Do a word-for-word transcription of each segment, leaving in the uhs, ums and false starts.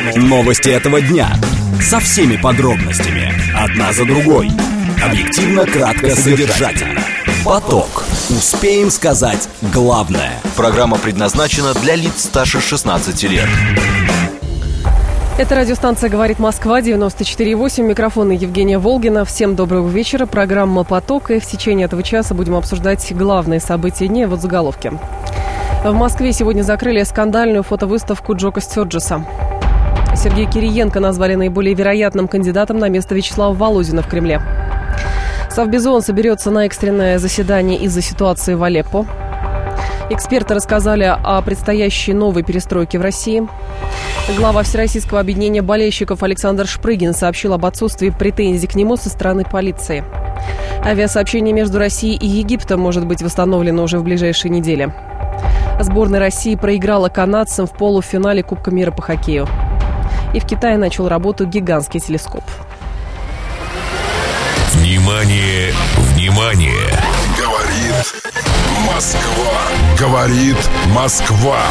Новости этого дня. Со всеми подробностями. Одна за другой. Объективно, кратко, содержательно. Поток. Успеем сказать главное. Программа предназначена для лиц старше шестнадцати лет. Это радиостанция «Говорит Москва», девяносто четыре и восемь. Микрофон Евгения Волгина. Всем доброго вечера. Программа «Поток». И в течение этого часа будем обсуждать главные события дня. Вот заголовки. В Москве сегодня закрыли скандальную фотовыставку Джока Стёрджеса. Сергея Кириенко назвали наиболее вероятным кандидатом на место Вячеслава Володина в Кремле. Совбезон соберется на экстренное заседание из-за ситуации в Алеппо. Эксперты рассказали о предстоящей новой перестройке в России. Глава Всероссийского объединения болельщиков Александр Шпрыгин сообщил об отсутствии претензий к нему со стороны полиции. Авиасообщение между Россией и Египтом может быть восстановлено уже в ближайшие недели. Сборная России проиграла канадцам в полуфинале Кубка мира по хоккею. И в Китае начал работу гигантский телескоп. Внимание, внимание! Говорит Москва. Говорит Москва.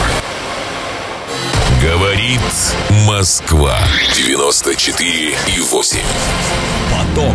Говорит Москва. девяносто четыре и восемь. Поток.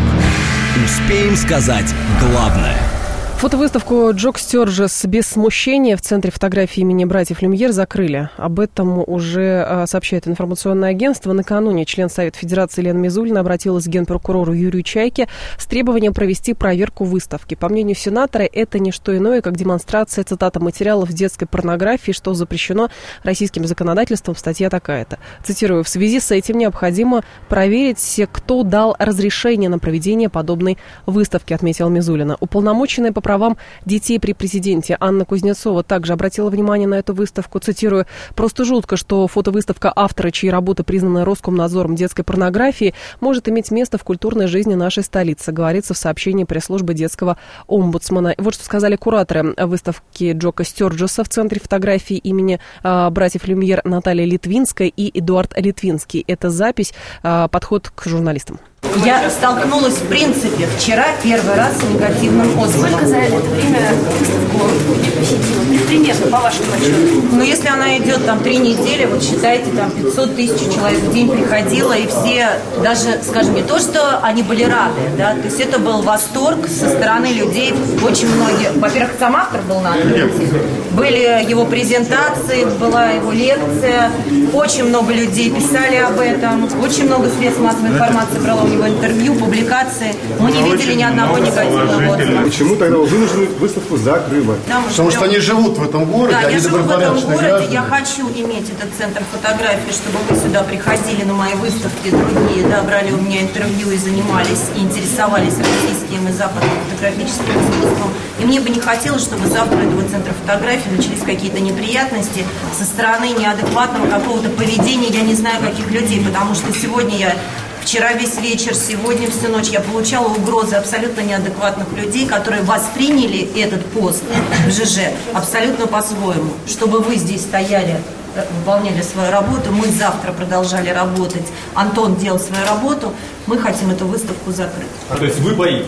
Успеем сказать главное. Фотовыставку «Джок Стёрджес. Без смущения» в Центре фотографии имени братьев Люмьер закрыли. Об этом уже сообщает информационное агентство. Накануне член Совета Федерации Лена Мизулина обратилась к генпрокурору Юрию Чайке с требованием провести проверку выставки. По мнению сенатора, это не что иное, как демонстрация, цитата, материалов детской порнографии, что запрещено российским законодательством. Статья такая-то. Цитирую: «В связи с этим необходимо проверить, кто дал разрешение на проведение подобной выставки», отметила Мизулина. Уполномоченная по правам детей при президенте Анна Кузнецова также обратила внимание на эту выставку. Цитирую: «Просто жутко, что фотовыставка автора, чьи работы признаны Роскомнадзором детской порнографии, может иметь место в культурной жизни нашей столицы», говорится в сообщении пресс-службы детского омбудсмена. Вот что сказали кураторы выставки Джока Стёрджеса в Центре фотографии имени э, братьев Люмьер Наталья Литвинская и Эдуард Литвинский. Это запись, э, подход к журналистам. Я столкнулась, в принципе, вчера первый раз с негативным отзывом. Сколько за это время выставку посетила? Примерно, по вашему расчету. Ну, если она идет там три недели, вот считайте, там пятьсот тысяч человек в день приходило, и все, даже, скажем, не то, что они были рады, да, то есть это был восторг со стороны людей. Очень многие, во-первых, сам автор был на открытии, были его презентации, была его лекция, очень много людей писали об этом, очень много средств массовой информации брало у него интервью, публикации. Мы не видели ни одного негативного отзыва. Почему тогда вынуждены выставку закрывать? Потому, Потому что они живут в этом городе, да, они я живу в этом городе, граждане. я хочу иметь этот центр фотографии, чтобы вы сюда приходили на мои выставки, другие, да, брали у меня интервью и занимались, и интересовались российским и западным фотографическим искусством. И мне бы не хотелось, чтобы завтра этого центра фотографии начались какие-то неприятности со стороны неадекватного какого-то поведения, я не знаю каких людей, потому что сегодня я... Вчера весь вечер, сегодня всю ночь я получала угрозы абсолютно неадекватных людей, которые восприняли этот пост в ЖЖ абсолютно по-своему. Чтобы вы здесь стояли, выполняли свою работу, мы завтра продолжали работать, Антон делал свою работу, мы хотим эту выставку закрыть. А то есть вы боитесь?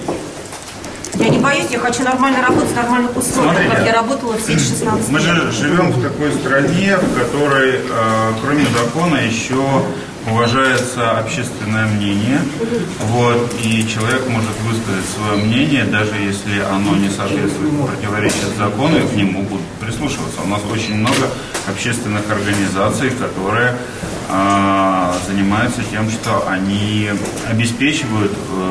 Я не боюсь, я хочу нормально работать в нормальных условиях, Смотрите, как я работала в сети шестнадцать мы лет. Мы же живем в такой стране, в которой, э, кроме закона, еще уважается общественное мнение, вот, и человек может высказать свое мнение, даже если оно не соответствует, противоречит закону, и к нему будут прислушиваться. У нас очень много общественных организаций, которые э, занимаются тем, что они обеспечивают,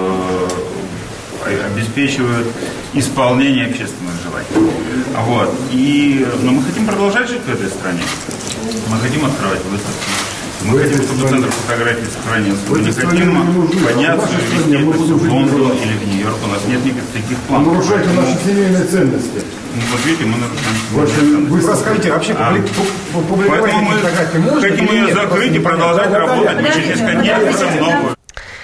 э, обеспечивают исполнение общественных желаний. Вот. И, но мы хотим продолжать жить в этой стране. Мы хотим открывать выставки. Мы хотим, чтобы центр фотографии сохранился. Мы не хотим подняться и везти это все в Лондон или в Нью-Йорк. У нас нет никаких таких планов. Вы нарушаете наши семейные ценности. Ну, вот видите, мы нарушаем семейные ценности. Вы расскажите, вообще а, поэтому мы хотим ее закрыть и продолжать работать. Мы сейчас искать новую.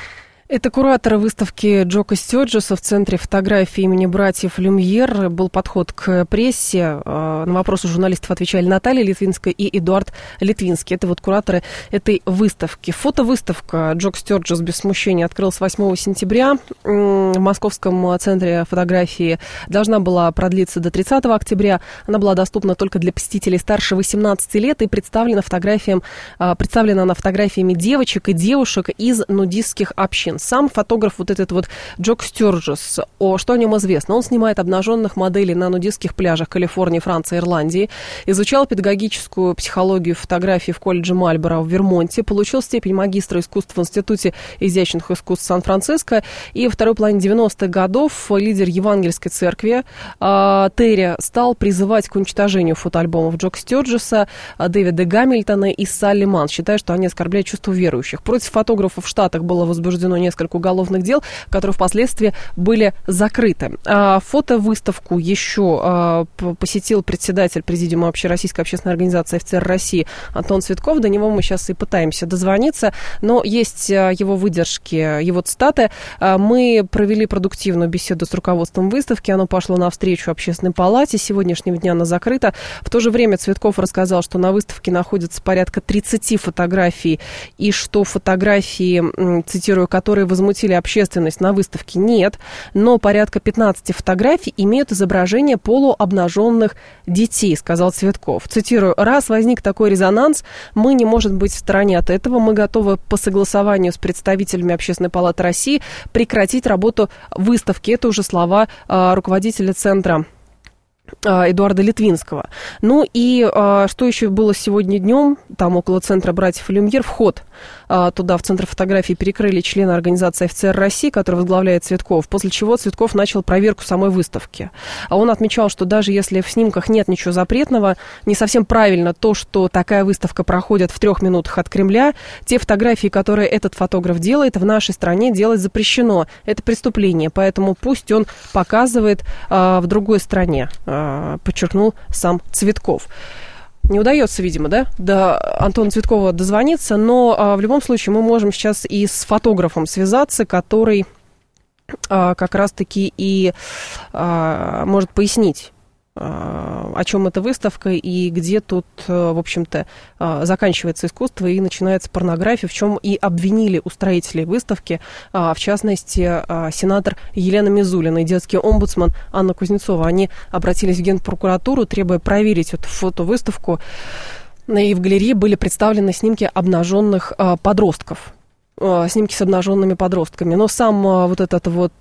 Это куратор выставки Джока Стёрджеса в Центре фотографии имени братьев Люмьер. Был подход к прессе. На вопросы журналистов отвечали Наталья Литвинская и Эдуард Литвинский. Это вот кураторы этой выставки. Фотовыставка «Джок Стёрджес без смущения» открылась восьмого сентября в Московском Центре фотографии. Должна была продлиться до тридцатого октября. Она была доступна только для посетителей старше восемнадцати лет и представлена, фотографиям, представлена она фотографиями девочек и девушек из нудистских общин. Сам фотограф, вот этот вот Джок Стёрджес, о, что о нем известно? Он снимает обнаженных моделей на нудистских пляжах Калифорнии, Франции, Ирландии. Изучал педагогическую психологию фотографии в колледже Мальборо в Вермонте. Получил степень магистра искусств в Институте изящных искусств Сан-Франциско. И во второй половине девяностых годов лидер Евангельской церкви э, Терри стал призывать к уничтожению фотоальбомов Джока Стёрджеса, Дэвида Гамильтона и Салли Манн, считая, что они оскорбляют чувства верующих. Против фотографов в Штатах было возбуждено несколько несколько уголовных дел, которые впоследствии были закрыты. А фотовыставку еще а, посетил председатель Президиума Общероссийской общественной организации «Офицер России» Антон Цветков. До него мы сейчас и пытаемся дозвониться, но есть его выдержки, его цитаты. Мы провели продуктивную беседу с руководством выставки, оно пошло навстречу Общественной палате, с сегодняшнего дня она закрыта. В то же время Цветков рассказал, что на выставке находится порядка тридцати фотографий, и что фотографии, цитирую, которые возмутили общественность, на выставке нет, но порядка пятнадцати фотографий имеют изображение полуобнаженных детей, сказал Цветков. Цитирую: «Раз возник такой резонанс, мы не можем быть в стороне от этого, мы готовы по согласованию с представителями Общественной палаты России прекратить работу выставки». Это уже слова э, руководителя центра Эдуарда Литвинского. Ну и а, что еще было сегодня днем, там около центра братьев Люмьер, вход а, туда, в центр фотографии, перекрыли члены организации «Офицер России», который возглавляет Цветков, после чего Цветков начал проверку самой выставки. А он отмечал, что даже если в снимках нет ничего запретного, не совсем правильно то, что такая выставка проходит в трех минутах от Кремля. Те фотографии, которые этот фотограф делает, в нашей стране делать запрещено. Это преступление, поэтому пусть он показывает а, в другой стране, подчеркнул сам Цветков. Не удается, видимо, да, до Антона Цветкова дозвониться, но а, в любом случае мы можем сейчас и с фотографом связаться, который а, как раз-таки и а, может пояснить, о чем эта выставка и где тут, в общем-то, заканчивается искусство и начинается порнография, в чем и обвинили устроителей выставки, в частности, сенатор Елена Мизулина и детский омбудсман Анна Кузнецова. Они обратились в Генпрокуратуру, требуя проверить эту фотовыставку. И в галерее были представлены снимки обнаженных подростков. Снимки с обнаженными подростками. Но сам вот этот вот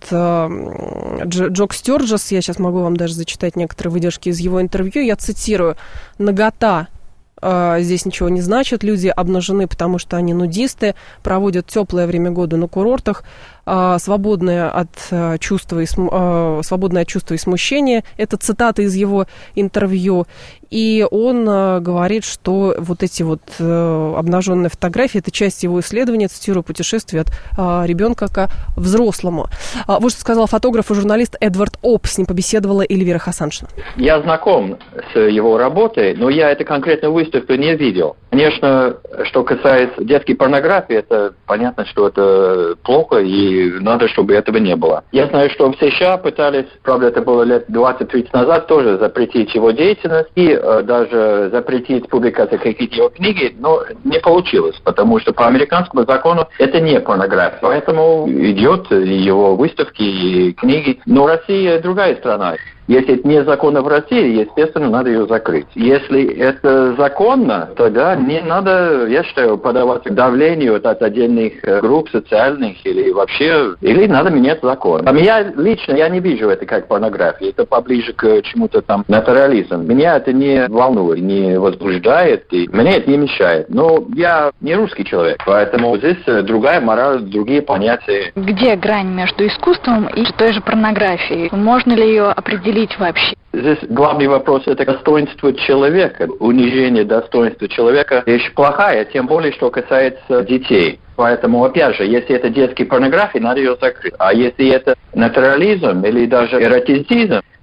Джок Стёрджес, я сейчас могу вам даже зачитать некоторые выдержки из его интервью, я цитирую: «Нагота здесь ничего не значит, люди обнажены, потому что они нудисты, проводят теплое время года на курортах, свободные от чувства и, свободные от чувства и смущения». Это цитата из его интервью. И он говорит, что вот эти вот обнаженные фотографии — это часть его исследования, цитирую, «путешествие от ребенка к взрослому». Вот что сказал фотограф и журналист Эдвард Оп. С ним побеседовала Эльвира Хасаншина. Я знаком с его работой, но я эту конкретную выставку не видел. Конечно, что касается детской порнографии, это понятно, что это плохо, и надо, чтобы этого не было. Я знаю, что в США пытались, правда, это было лет двадцать-тридцать назад, тоже запретить его деятельность и э, даже запретить публикацию каких-то его книги, но не получилось, потому что по американскому закону это не порнография. Поэтому идет его выставки и книги. Но Россия другая страна. Если это незаконно в России, естественно, надо ее закрыть. Если это законно, тогда не надо, я считаю, подавать давлению от отдельных групп социальных или вообще, или надо менять закон. А меня лично, я не вижу это как порнография, это поближе к чему-то там натурализму. Меня это не волнует, не возбуждает, и мне это не мешает. Но я не русский человек, поэтому здесь другая мораль, другие понятия. Где грань между искусством и той же порнографией? Можно ли ее определить вообще? Здесь главный вопрос — это достоинство человека. Унижение достоинства человека — вещь плохая, тем более, что касается детей. Поэтому, опять же, если это детская порнография, надо ее закрыть. А если это натурализм или даже эротизм,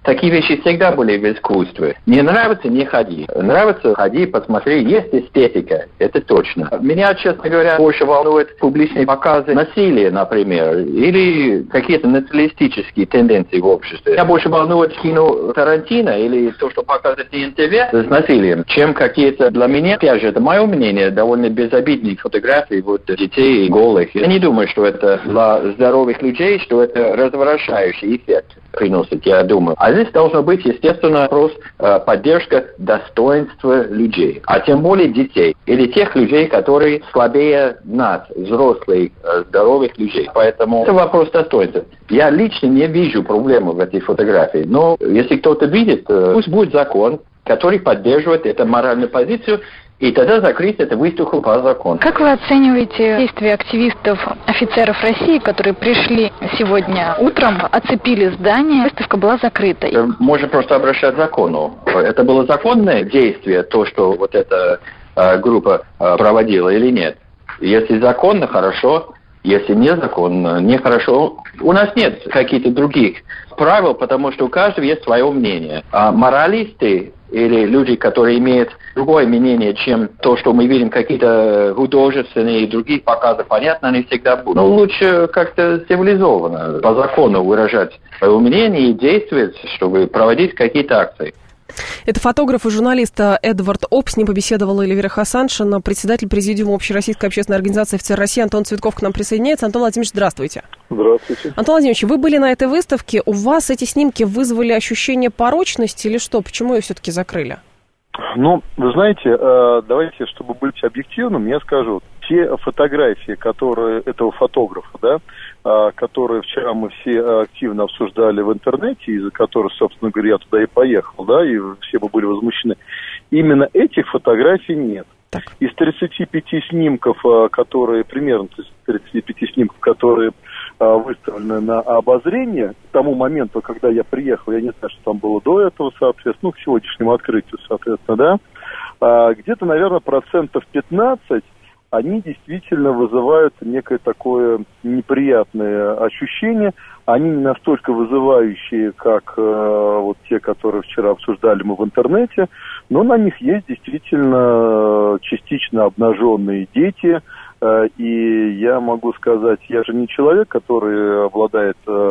Такие вещи всегда были в искусстве. Не нравится — не ходи. Нравится — ходи, посмотри. Есть эстетика, это точно. Меня, честно говоря, больше волнует публичные показы насилия, например, или какие-то националистические тенденции в обществе. Меня больше волнует кино Тарантино или то, что показывает на эн тэ вэ с насилием, чем какие-то, для меня, опять же, это мое мнение, довольно безобидные фотографии вот, детей голых. Я не думаю, что это для здоровых людей, что это развращающий эффект приносит, я думаю. А здесь должно быть, естественно, вопрос э, поддержка достоинства людей, а тем более детей, или тех людей, которые слабее нас, взрослых, э, здоровых людей. Поэтому это вопрос достоинства. Я лично не вижу проблемы в этой фотографии, но если кто-то видит, э, пусть будет закон, который поддерживает эту моральную позицию, и тогда закрыть эту выставку по закону. Как вы оцениваете действия активистов, офицеров России, которые пришли сегодня утром, оцепили здание, выставка была закрыта? Можно просто обращать к закону. Это было законное действие, то, что вот эта э, группа э, проводила или нет? Если законно, хорошо. Если незаконно, нехорошо. У нас нет каких-то других правил, потому что у каждого есть свое мнение. А моралисты или люди, которые имеют другое мнение, чем то, что мы видим, какие-то художественные и другие показы, понятно, они всегда будут. Но лучше как-то цивилизованно, по закону выражать свое мнение и действовать, чтобы проводить какие-то акции. Это фотограф и журналист Эдвард Оп. С ним побеседовала Эльвира Хасаншина, председатель президиума Общероссийской общественной организации «Офицер России». Антон Цветков к нам присоединяется. Антон Владимирович, здравствуйте. Здравствуйте. Антон Владимирович, вы были на этой выставке. У вас эти снимки вызвали ощущение порочности или что? Почему ее все-таки закрыли? Ну, вы знаете, давайте, чтобы быть объективным, я скажу, те фотографии, которые этого фотографа, да, которые вчера мы все активно обсуждали в интернете, из-за которых, собственно говоря, я туда и поехал, да, и все бы были возмущены, именно этих фотографий нет. Так. Из тридцати пяти снимков, которые, примерно тридцати пяти снимков, которые выставлены на обозрение к тому моменту, когда я приехал, я не знаю, что там было до этого, соответственно, ну, к сегодняшнему открытию, соответственно, да, где-то, наверное, процентов пятнадцать они действительно вызывают некое такое неприятное ощущение. Они не настолько вызывающие, как э, вот те, которые вчера обсуждали мы в интернете, но на них есть действительно частично обнаженные дети. Э, и я могу сказать, я же не человек, который обладает э,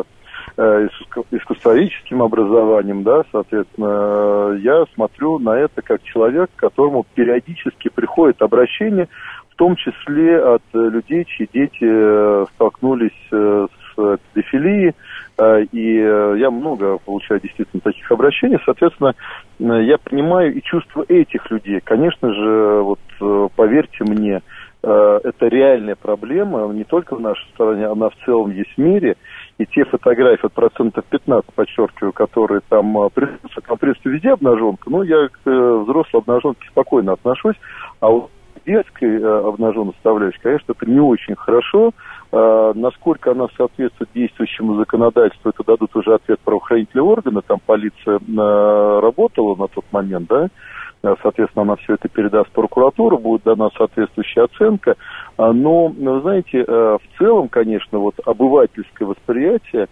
искусствоведческим образованием, да, соответственно, я смотрю на это как человек, к которому периодически приходит обращение, в том числе от людей, чьи дети столкнулись с педофилией, и я много получаю действительно таких обращений, соответственно, я понимаю и чувства этих людей. Конечно же, вот поверьте мне, это реальная проблема не только в нашей стране, она в целом есть в мире. И те фотографии от процентов пятнадцать, подчеркиваю, которые там присутствуют, там, в принципе, везде обнаженка, но я к взрослой обнаженке спокойно отношусь, а вот к детской обнаженной составляющей, конечно, это не очень хорошо. Насколько она соответствует действующему законодательству, это дадут уже ответ правоохранительные органы, там полиция работала на тот момент, да, соответственно, она все это передаст в прокуратуру, будет дана соответствующая оценка. Но, вы знаете, в целом, конечно, вот обывательское восприятие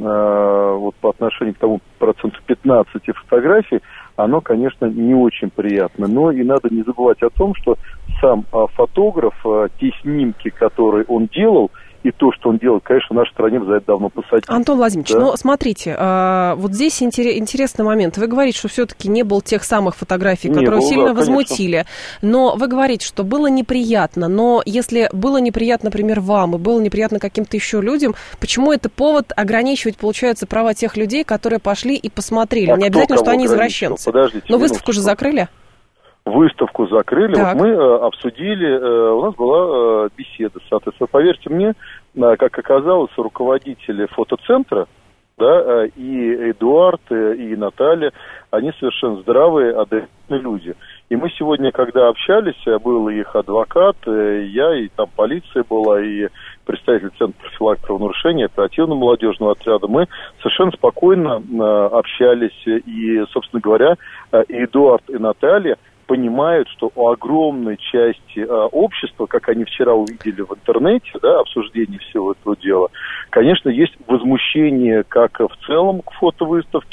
вот по отношению к тому проценту пятнадцати фотографий, оно, конечно, не очень приятно. Но и надо не забывать о том, что сам фотограф, те снимки, которые он делал, и то, что он делает, конечно, в нашей стране за это давно посадили. Антон Владимирович, да? ну, смотрите, а, вот здесь интересный момент. Вы говорите, что все-таки не было тех самых фотографий, не которые было, сильно да, возмутили. Но вы говорите, что было неприятно. Но если было неприятно, например, вам, и было неприятно каким-то еще людям, почему это повод ограничивать, получается, права тех людей, которые пошли и посмотрели? А не обязательно, что они извращенцы. Подождите, но выставку же закрыли? Выставку закрыли, так. Вот мы э, обсудили, э, у нас была э, беседа, соответственно, поверьте мне, э, как оказалось, руководители фотоцентра, да, э, и Эдуард, э, и Наталья, они совершенно здравые, адекватные люди. И мы сегодня, когда общались, был их адвокат, э, я, и там полиция была, и представитель Центра профилактики правонарушений, оперативно-молодежного отряда, мы совершенно спокойно э, общались, и, собственно говоря, э, и Эдуард, и Наталья понимают, что у огромной части э, общества, как они вчера увидели в интернете, да, обсуждение всего этого дела, конечно, есть возмущение как в целом к фотовыставке,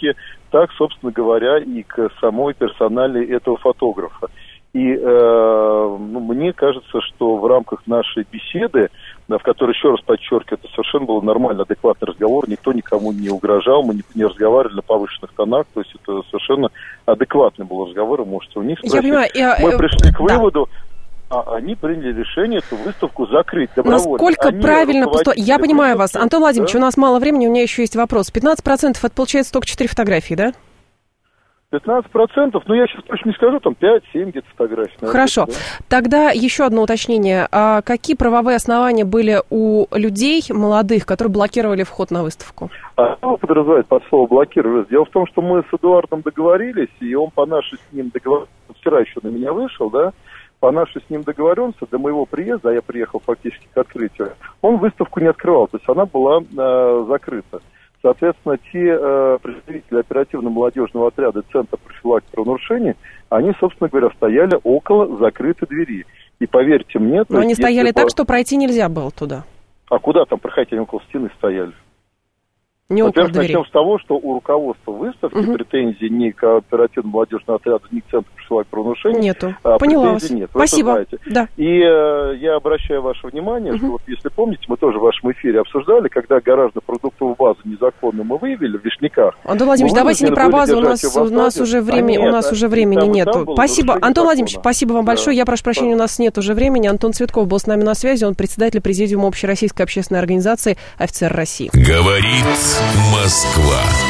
так, собственно говоря, и к самой персоналии этого фотографа. И э, ну, мне кажется, что в рамках нашей беседы, да, в которой, еще раз подчеркиваю, это совершенно был нормальный, адекватный разговор, никто никому не угрожал, мы не, не разговаривали на повышенных тонах, то есть это совершенно адекватный был разговор, вы можете у них спросить. Я понимаю, я, мы пришли к выводу, да. а они приняли решение эту выставку закрыть добровольно. Насколько они правильно поступать? Я понимаю вас. Антон Владимирович, да? У нас мало времени, у меня еще есть вопрос. пятнадцать процентов это получается только четыре фотографии, да? пятнадцать процентов, ну я сейчас точно не скажу, там пять-семь где-то фотографий. Хорошо. Да. Тогда еще одно уточнение. А какие правовые основания были у людей молодых, которые блокировали вход на выставку? А что подразумевает под слово блокировали? Дело в том, что мы с Эдуардом договорились, и он по нашей с ним договоренности, вчера еще на меня вышел, да, по нашей с ним договоренности, до моего приезда, а я приехал фактически к открытию, он выставку не открывал, то есть она была э, закрыта. Соответственно, те э, представители оперативно-молодежного отряда Центра профилактики правонарушений, они, собственно говоря, стояли около закрытой двери. И поверьте мне... Но они стояли так, что пройти нельзя было туда. А куда там проходить? Они около стены стояли. Не около двери. Начнем с того, что у руководства выставки угу. претензий ни к оперативно-молодежному отряду, ни к Центру профилактики правонарушений. Нету. А, Поняла вас. Нет. Спасибо. Да. И э, я обращаю ваше внимание, угу. что вот если помните, мы тоже в вашем эфире обсуждали, когда гаражную продуктовую базу незаконно мы выявили в Вишняках. Антон Владимирович, давайте не про базу, у нас, у нас уже времени, а нет, у нас уже времени нету. Спасибо. Антон Владимирович, спасибо вам большое. Да. Я прошу прощения, у нас нет уже времени. Антон Цветков был с нами на связи, он председатель президиума Общероссийской общественной организации «Офицер России». Говорит Москва.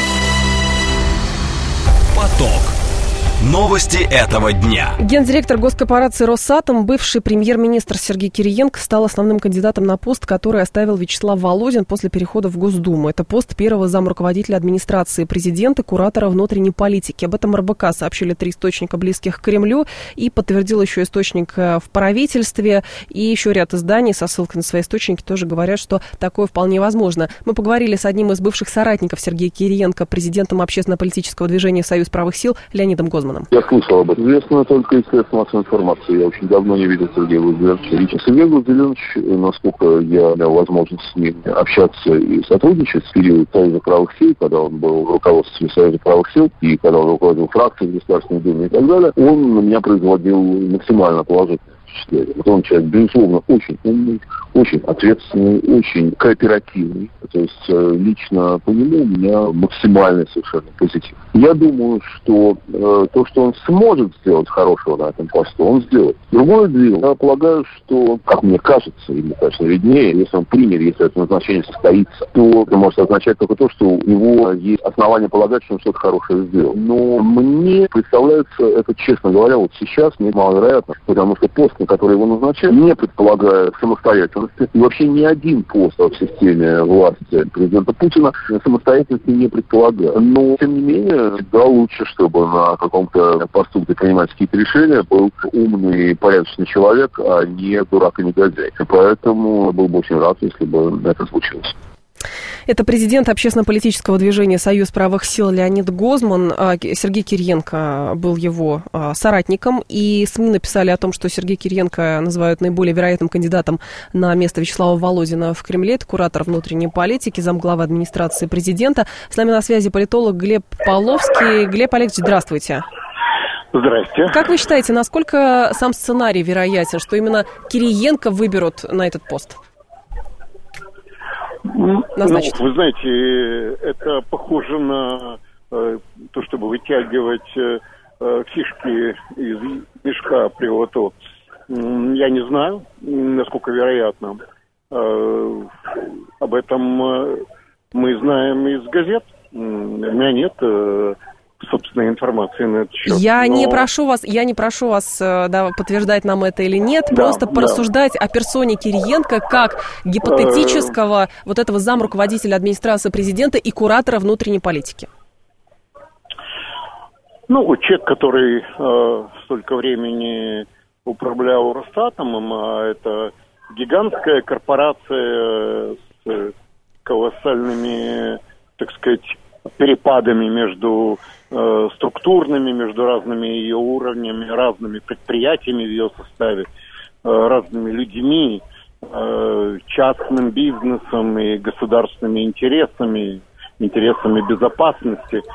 Поток. Новости этого дня. Гендиректор госкорпорации «Росатом», бывший премьер-министр Сергей Кириенко, стал основным кандидатом на пост, который оставил Вячеслав Володин после перехода в Госдуму. Это пост первого замруководителя администрации президента, куратора внутренней политики. Об этом эр бэ ка сообщили три источника, близких к Кремлю, и подтвердил еще источник в правительстве, и еще ряд изданий со ссылкой на свои источники тоже говорят, что такое вполне возможно. Мы поговорили с одним из бывших соратников Сергея Кириенко, президентом общественно-политического движения «Союз правых сил» Леонидом Гозманом. Я слышал об этом. Известно только из средств массовой информации. Я очень давно не видел Сергея Владимировича лично. Сергей Владимирович, насколько я имел возможность с ним общаться и сотрудничать в период Союза правых сил, когда он был в руководстве Союза правых сил, и когда он руководил фракцией в Государственной Думе и так далее, он на меня производил максимально положительное впечатление. Вот он человек, безусловно, очень умный, очень ответственный, очень кооперативный. То есть лично по нему у меня максимальный совершенно позитив. Я думаю, что э, то, что он сможет сделать хорошего на этом посту, он сделает. Другое дело, я полагаю, что, как мне кажется, ему, конечно, виднее, если он примет, если это назначение состоится, то это может означать только то, что у него есть основания полагать, что он что-то хорошее сделал. Но мне представляется это, честно говоря, вот сейчас не маловероятно, потому что пост, на который его назначают, не предполагает самостоятельности. И вообще ни один пост в системе власти президента Путина самостоятельности не предполагает. Но, тем не менее, всегда лучше, чтобы на каком-то посту, где принимать какие-то решения, был умный и порядочный человек, а не дурак и негодяй. И поэтому был бы очень рад, если бы это случилось. Это президент общественно-политического движения «Союз правых сил» Леонид Гозман. Сергей Кириенко был его соратником. И СМИ написали о том, что Сергея Кириенко называют наиболее вероятным кандидатом на место Вячеслава Володина в Кремле. Это куратор внутренней политики, замглавы администрации президента. С нами на связи политолог Глеб Павловский. Глеб Олегович, здравствуйте. Здрасте. Как вы считаете, насколько сам сценарий вероятен, что именно Кириенко выберут на этот пост? Ну, вы знаете, это похоже на э, то, чтобы вытягивать э, фишки из мешка при лото. Я не знаю, насколько вероятно. Э, об этом э, мы знаем из газет. У меня нет э, собственной информации на этот счет. Я но... не прошу вас, я не прошу вас да, подтверждать нам это или нет, да, просто да. порассуждать о персоне Кириенко как гипотетического вот этого замруководителя администрации президента и куратора внутренней политики. Ну, человек, который э, столько времени управлял Росатомом, а это гигантская корпорация с колоссальными, так сказать, перепадами между э, структурными, между разными ее уровнями, разными предприятиями в ее составе, э, разными людьми, э, частным бизнесом и государственными интересами, интересами безопасности.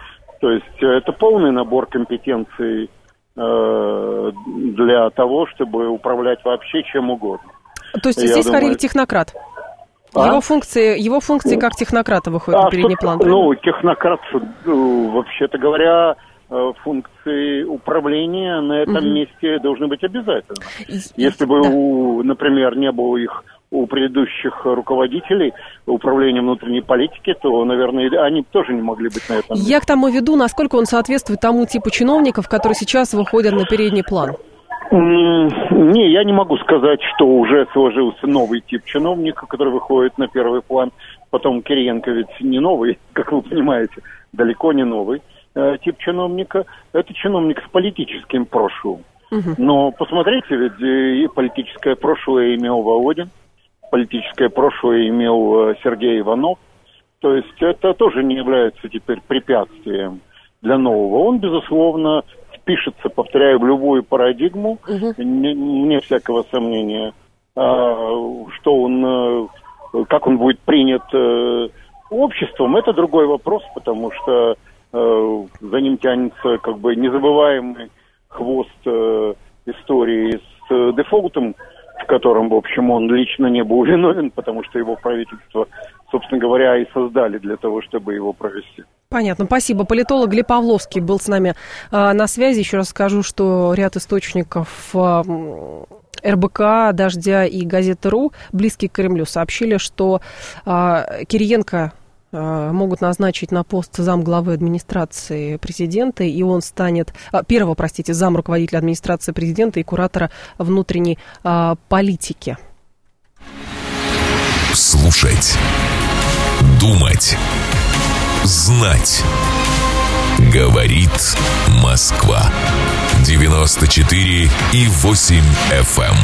То есть это полный набор компетенций э, для того, чтобы управлять вообще чем угодно. То есть Я здесь думаю... скорее технократ? А? Его функции, его функции как технократа выходят а, на передний план. Ну, технократ, вообще-то говоря, функции управления на этом угу. месте должны быть обязательно. Если бы, да. у, например, не было их у предыдущих руководителей управления внутренней политики, то, наверное, они тоже не могли быть на этом месте. Я к тому веду, насколько он соответствует тому типу чиновников, которые сейчас выходят на передний план. Не, я не могу сказать, что уже сложился новый тип чиновника, который выходит на первый план. Потом Кириенко ведь не новый, как вы понимаете, далеко не новый э, тип чиновника. Это чиновник с политическим прошлым. Угу. Но посмотрите, ведь и политическое прошлое имел Володин, политическое прошлое имел Сергей Иванов. То есть это тоже не является теперь препятствием для нового. Он, безусловно, впишется, повторяю, в любую парадигму, угу. не, не всякого сомнения, а, что он, как он будет принят а, обществом, это другой вопрос, потому что а, за ним тянется как бы незабываемый хвост а, истории с а, дефолтом, в котором, в общем, он лично не был виновен, потому что его правительство, собственно говоря, и создали для того, чтобы его провести. Понятно, спасибо. Политолог Глеб Павловский был с нами э, на связи. Еще раз скажу, что ряд источников э, эр бэ ка, «Дождя» и «Газеты.ру», близкие к Кремлю, сообщили, что э, Кириенко э, могут назначить на пост замглавы администрации президента, и он станет, э, первого, простите, зам руководителя администрации президента и куратора внутренней э, политики. Слушать, думать, знать. Говорит Москва. девяносто четыре и восемь эф эм.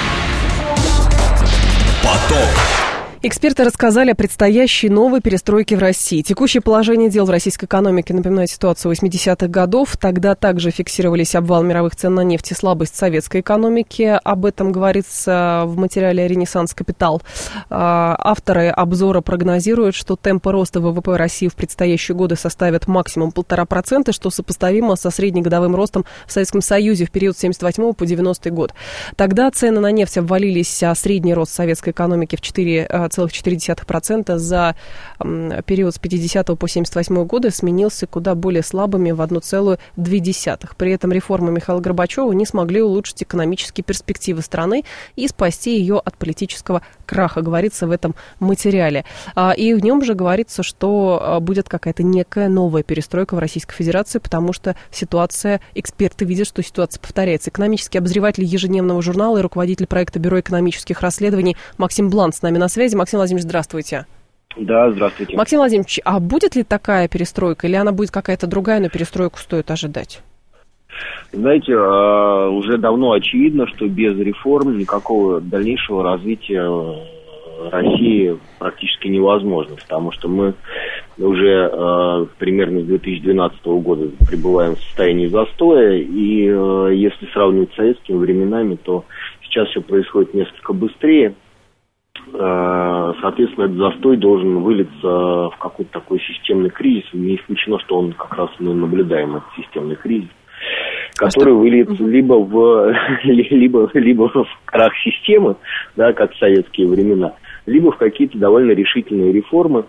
Поток. Эксперты рассказали о предстоящей новой перестройке в России. Текущее положение дел в российской экономике напоминает ситуацию восьмидесятых годов. Тогда также фиксировались обвал мировых цен на нефть и слабость советской экономики. Об этом говорится в материале «Ренессанс Капитал». Авторы обзора прогнозируют, что темпы роста вэ вэ пэ России в предстоящие годы составят максимум полтора процента, что сопоставимо со среднегодовым ростом в Советском Союзе в период с семьдесят восьмого по девяностый год. Тогда цены на нефть обвалились, а средний рост советской экономики в четыре целых четыре десятых процента за период с пятидесятого по семьдесят восьмой годы сменился куда более слабыми в одна целая две десятых. При этом реформы Михаила Горбачева не смогли улучшить экономические перспективы страны и спасти ее от политического краха, говорится в этом материале. И в нем же говорится, что будет какая-то некая новая перестройка в Российской Федерации, потому что ситуация, эксперты видят, что ситуация повторяется. Экономический обозреватель ежедневного журнала и руководитель проекта Бюро экономических расследований Максим Блант с нами на связи. Максим Владимирович, здравствуйте. Да, здравствуйте. Максим Владимирович, а будет ли такая перестройка, или она будет какая-то другая, но перестройку стоит ожидать? Знаете, уже давно очевидно, что без реформ никакого дальнейшего развития России практически невозможно, потому что мы уже примерно с две тысячи двенадцатого года пребываем в состоянии застоя, и если сравнивать с советскими временами, то сейчас все происходит несколько быстрее. Соответственно, этот застой должен вылиться в какой-то такой системный кризис. Не исключено, что он как раз мы наблюдаем, этот системный кризис, который выльется либо в, либо, либо в крах системы, да, как в советские времена, либо в какие-то довольно решительные реформы,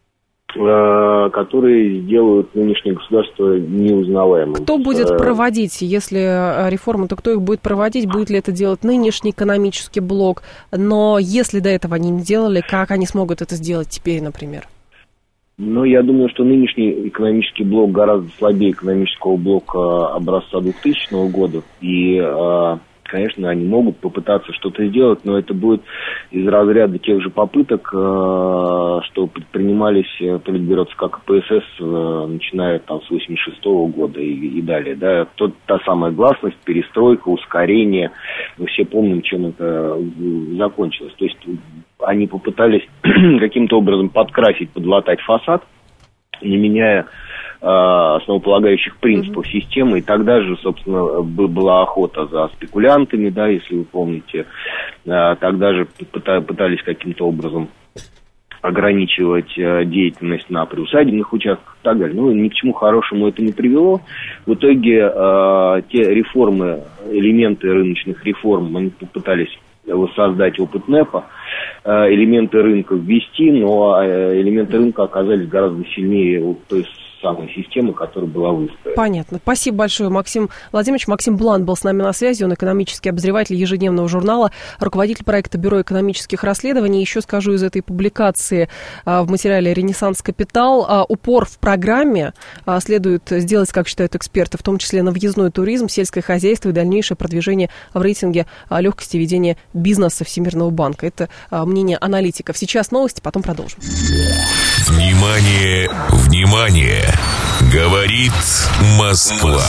которые сделают нынешнее государство неузнаваемым. Кто будет проводить, если реформы, то кто их будет проводить? Будет ли это делать нынешний экономический блок? Но если до этого они не делали, как они смогут это сделать теперь, например? Ну, я думаю, что нынешний экономический блок гораздо слабее экономического блока образца двухтысячного года. И, конечно, они могут попытаться что-то сделать, но это будет из разряда тех же попыток, что предпринимались Политбюро ЦК ка пэ эс эс, начиная там с восемьдесят шестого года и, и далее. Да. Тот, та самая гласность, перестройка, ускорение. Мы все помним, чем это закончилось. То есть они попытались каким-то образом подкрасить, подлатать фасад, не меняя основополагающих принципов mm-hmm. системы, и тогда же, собственно, была охота за спекулянтами, да, если вы помните, тогда же пытались каким-то образом ограничивать деятельность на приусадебных участках и так далее. Ну, ни к чему хорошему это не привело. В итоге э, те реформы, элементы рыночных реформ, они попытались воссоздать опыт НЭПа, э, элементы рынка ввести, но элементы рынка оказались гораздо сильнее вот той самой системы, которая была выстроена. Понятно. Спасибо большое, Максим Владимирович. Максим Блант был с нами на связи. Он экономический обозреватель ежедневного журнала, руководитель проекта Бюро экономических расследований. Еще скажу из этой публикации а, в материале «Ренессанс Капитал». А, упор в программе а, следует сделать, как считают эксперты, в том числе на въездной туризм, сельское хозяйство и дальнейшее продвижение в рейтинге а, легкости ведения бизнеса Всемирного банка. Это а, мнение аналитиков. Сейчас новости, потом продолжим. Внимание, внимание! Говорит Москва.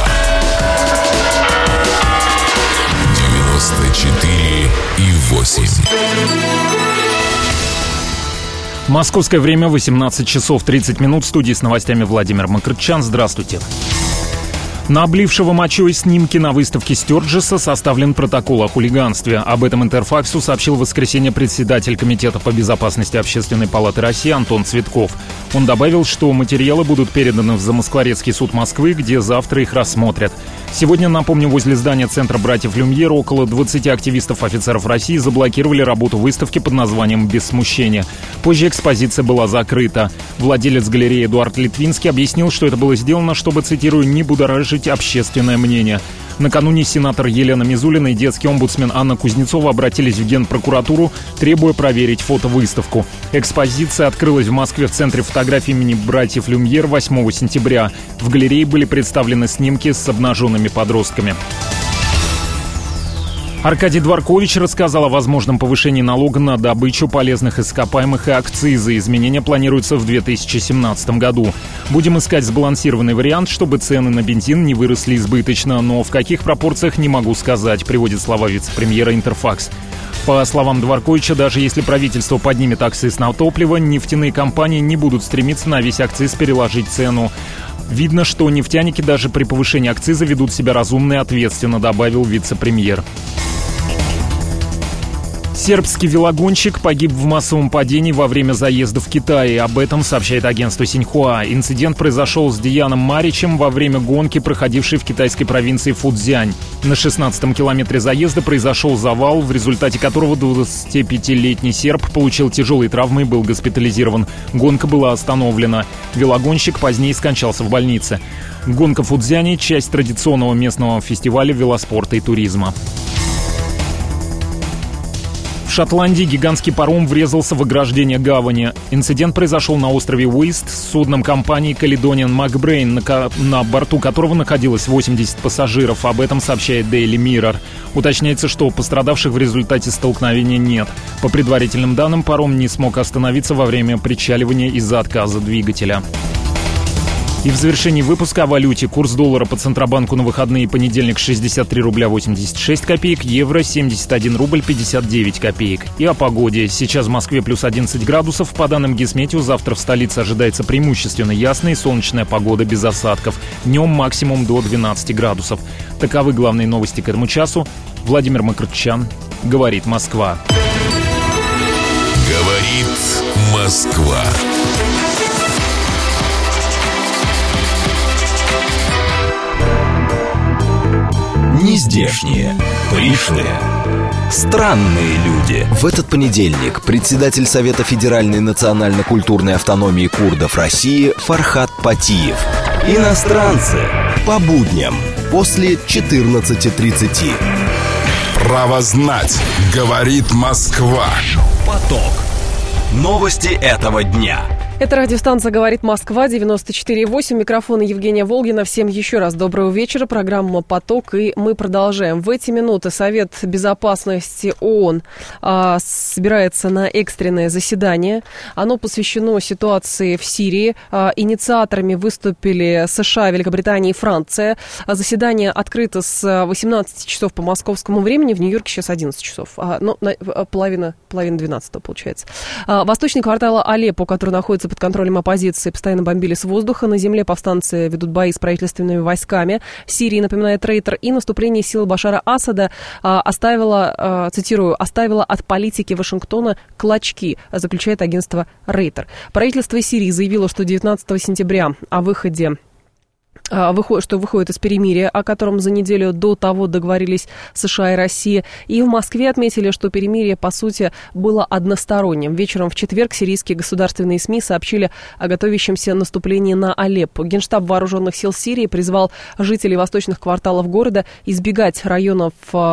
девяносто четыре и восемь. Московское время восемнадцать часов тридцать минут. В студии с новостями Владимир Макрытчан. Здравствуйте. На облившего мочой снимки на выставке Стёрджеса составлен протокол о хулиганстве. Об этом Интерфаксу сообщил в воскресенье председатель Комитета по безопасности Общественной палаты России Антон Цветков. Он добавил, что материалы будут переданы в Замоскворецкий суд Москвы, где завтра их рассмотрят. Сегодня, напомню, возле здания Центра братьев Люмьер около двадцати активистов-офицеров России заблокировали работу выставки под названием «Без смущения». Позже экспозиция была закрыта. Владелец галереи Эдуард Литвинский объяснил, что это было сделано, чтобы, цитирую, «не будоражить общественное мнение». Накануне сенатор Елена Мизулина и детский омбудсмен Анна Кузнецова обратились в Генпрокуратуру, требуя проверить фотовыставку. Экспозиция открылась в Москве в Центре фотографий имени братьев Люмьер восьмого сентября. В галерее были представлены снимки с обнаженными подростками. Аркадий Дворкович рассказал о возможном повышении налога на добычу полезных ископаемых и акцизы. Изменения планируются в две тысячи семнадцатом году. Будем искать сбалансированный вариант, чтобы цены на бензин не выросли избыточно, но в каких пропорциях не могу сказать, приводит слова вице-премьера Интерфакс. По словам Дворковича, даже если правительство поднимет акциз на топливо, нефтяные компании не будут стремиться на весь акциз переложить цену. Видно, что нефтяники даже при повышении акциза ведут себя разумно и ответственно, добавил вице-премьер. Сербский велогонщик погиб в массовом падении во время заезда в Китай. Об этом сообщает агентство Синьхуа. Инцидент произошел с Деяном Маричем во время гонки, проходившей в китайской провинции Фуцзянь. На шестнадцатом километре заезда произошел завал, в результате которого двадцатипятилетний серб получил тяжелые травмы и был госпитализирован. Гонка была остановлена. Велогонщик позднее скончался в больнице. Гонка в Фуцзяне – часть традиционного местного фестиваля велоспорта и туризма. В Шотландии гигантский паром врезался в ограждение гавани. Инцидент произошел на острове Уист с судном компании Caledonian McBrain, на, на борту которого находилось восемьдесят пассажиров. Об этом сообщает Daily Mirror. Уточняется, что пострадавших в результате столкновения нет. По предварительным данным, паром не смог остановиться во время причаливания из-за отказа двигателя. И в завершении выпуска о валюте. Курс доллара по Центробанку на выходные: понедельник шестьдесят три рубля восемьдесят шесть копеек, евро семьдесят один рубль пятьдесят девять копеек. И о погоде. Сейчас в Москве плюс одиннадцать градусов. По данным Гисметео, завтра в столице ожидается преимущественно ясная и солнечная погода без осадков. Днем максимум до двенадцати градусов. Таковы главные новости к этому часу. Владимир Макрытчан. Говорит Москва. Говорит Москва. Нездешние, пришлые, странные люди. В этот понедельник председатель Совета Федеральной национально-культурной автономии курдов России Фархат Патиев. Иностранцы по будням после четырнадцати тридцати. Право знать, говорит Москва. Поток. Новости этого дня. Это радиостанция «Говорит Москва», девяносто четыре и восемь. Микрофон Евгения Волгина. Всем еще раз доброго вечера. Программа «Поток», и мы продолжаем. В эти минуты Совет Безопасности ООН а, собирается на экстренное заседание. Оно посвящено ситуации в Сирии. А, инициаторами выступили США, Великобритания и Франция. А, заседание открыто с восемнадцати часов по московскому времени. В Нью-Йорке сейчас одиннадцать часов. А, ну, на, половина, половина двенадцатого получается. А, восточный квартал Алеппо, который находится улицы под контролем оппозиции постоянно бомбили с воздуха. На земле повстанцы ведут бои с правительственными войсками. Сирии, напоминает Рейтер, и наступление сил Башара Асада а, оставило, а, цитирую, оставило от политики Вашингтона клочки, заключает агентство Рейтер. Правительство Сирии заявило, что девятнадцатого сентября о выходе что выходит из перемирия, о котором за неделю до того договорились США и Россия. И в Москве отметили, что перемирие, по сути, было односторонним. Вечером в четверг сирийские государственные СМИ сообщили о готовящемся наступлении на Алеппо. Генштаб вооруженных сил Сирии призвал жителей восточных кварталов города избегать районов,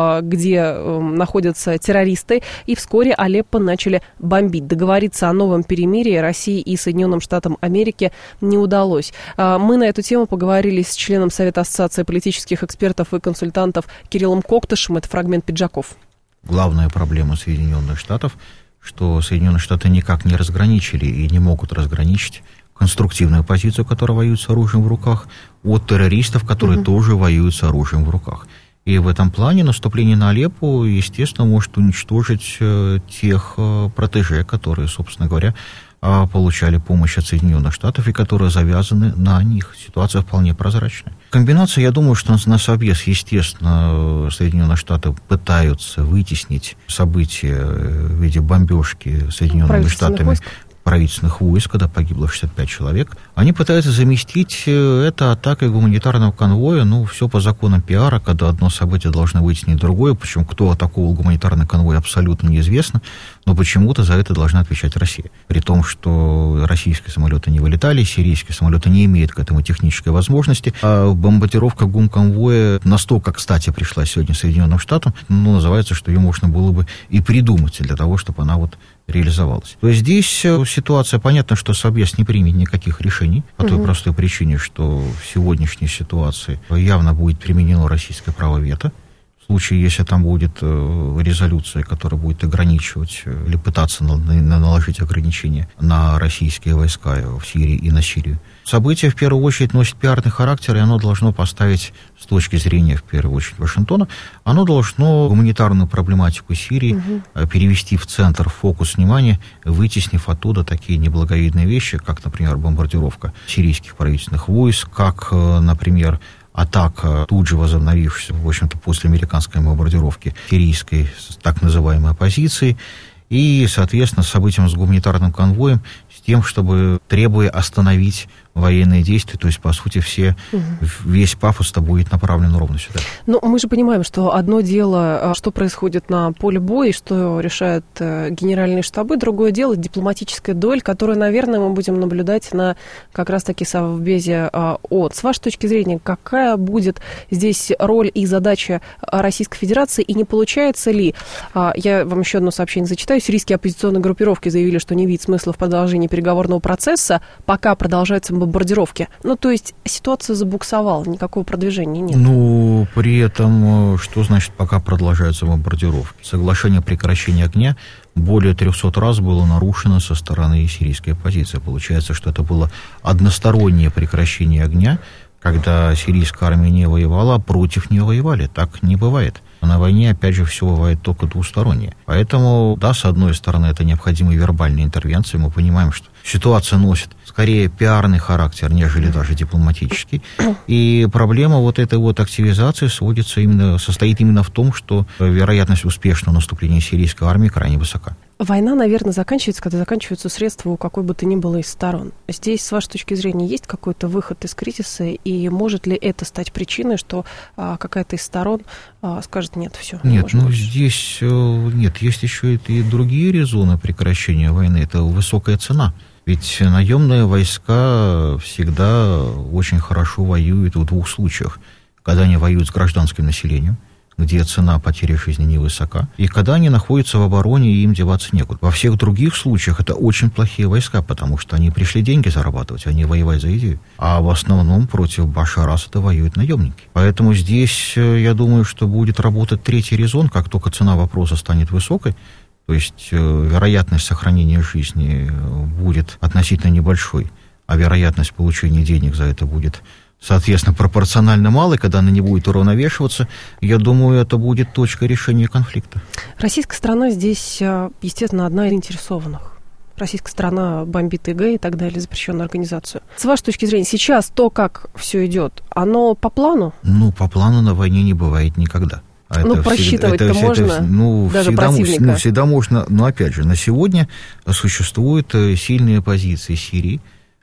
где находятся террористы, и вскоре Алеппо начали бомбить. Договориться о новом перемирии России и Соединенным Штатам Америки не удалось. Мы на эту тему поговорили с членом Совета Ассоциации политических экспертов и консультантов Кириллом Коктышем. Это фрагмент «Пиджаков». Главная проблема Соединенных Штатов, что Соединенные Штаты никак не разграничили и не могут разграничить конструктивную позицию, которая воюет с оружием в руках, от террористов, которые угу. тоже воюют с оружием в руках. И в этом плане наступление на Алеппо, естественно, может уничтожить э, тех э, протеже, которые, собственно говоря, получали помощь от Соединенных Штатов и которые завязаны на них. Ситуация вполне прозрачная. Комбинация, я думаю, что на собес, естественно, Соединенные Штаты пытаются вытеснить события в виде бомбежки Соединенными Штатами войск. правительственных войск, когда погибло шестьдесят пять человек. Они пытаются заместить это атакой гуманитарного конвоя, ну, все по законам пиара, когда одно событие должно вытеснить другое, причем кто атаковал гуманитарный конвой, абсолютно неизвестно, но почему-то за это должна отвечать Россия. При том, что российские самолеты не вылетали, сирийские самолеты не имеют к этому технической возможности, а бомбардировка гумконвоя настолько, кстати, пришла сегодня Соединенным Штатам, ну, называется, что ее можно было бы и придумать для того, чтобы она вот реализовалась. То есть здесь ситуация, понятно, что Совбез не примет никаких решений, по той угу. простой причине, что в сегодняшней ситуации явно будет применено российское право вето. В случае, если там будет э, резолюция, которая будет ограничивать э, или пытаться на, на, наложить ограничения на российские войска в Сирии и на Сирию. Событие, в первую очередь, носит пиарный характер, и оно должно поставить, с точки зрения, в первую очередь, Вашингтона, оно должно гуманитарную проблематику Сирии угу. э, перевести в центр, в фокус внимания, вытеснив оттуда такие неблаговидные вещи, как, например, бомбардировка сирийских правительственных войск, как, э, например, атака, тут же возобновившаяся, в общем-то, после американской бомбардировки сирийской так называемой оппозиции, и, соответственно, с событием с гуманитарным конвоем, с тем, чтобы, требуя остановить военные действия, то есть, по сути, все, угу. весь пафос-то будет направлен ровно сюда. Но мы же понимаем, что одно дело, что происходит на поле боя, что решают генеральные штабы, другое дело дипломатическая дуэль, которую, наверное, мы будем наблюдать на как раз-таки Совбезе ООН. С вашей точки зрения, какая будет здесь роль и задача Российской Федерации, и не получается ли, я вам еще одно сообщение зачитаю, сирийские оппозиционные группировки заявили, что не видят смысла в продолжении переговорного процесса, пока продолжается бомбардировки. Ну, то есть ситуация забуксовала, никакого продвижения нет. Ну, при этом, что значит, пока продолжаются бомбардировки? Соглашение о прекращении огня более трехсот раз было нарушено со стороны сирийской оппозиции. Получается, что это было одностороннее прекращение огня, когда сирийская армия не воевала, а против нее воевали. Так не бывает. На войне, опять же, все бывает только двустороннее. Поэтому, да, с одной стороны, это необходимые вербальные интервенции. Мы понимаем, что ситуация носит скорее пиарный характер, нежели даже дипломатический. И проблема вот этой вот активизации сводится именно, состоит именно в том, что вероятность успешного наступления сирийской армии крайне высока. Война, наверное, заканчивается, когда заканчиваются средства у какой бы то ни было из сторон. Здесь, с вашей точки зрения, есть какой-то выход из кризиса, и может ли это стать причиной, что а, какая-то из сторон а, скажет, нет, все. Нет, ну больше. Здесь нет, есть еще и другие резоны прекращения войны, это высокая цена. Ведь наемные войска всегда очень хорошо воюют в двух случаях. Когда они воюют с гражданским населением, где цена потери жизни невысока, и когда они находятся в обороне, и им деваться некуда. Во всех других случаях это очень плохие войска, потому что они пришли деньги зарабатывать, а не воевать за идею. А в основном против Башара Асада воюют наемники. Поэтому здесь, я думаю, что будет работать третий резон, как только цена вопроса станет высокой, то есть вероятность сохранения жизни будет относительно небольшой, а вероятность получения денег за это будет, соответственно, пропорционально малой, когда она не будет уравновешиваться. Я думаю, это будет точка решения конфликта. Российская сторона здесь, естественно, одна из заинтересованных. российская сторона бомбит ИГ и так далее, запрещенную организацию. С вашей точки зрения, сейчас то, как все идет, оно по плану? Ну, по плану на войне не бывает никогда. А ну, это просчитывать-то всегда, можно, это, ну, даже всегда, противника. Ну, всегда можно, но опять же, на сегодня существуют сильные позиции Сирии,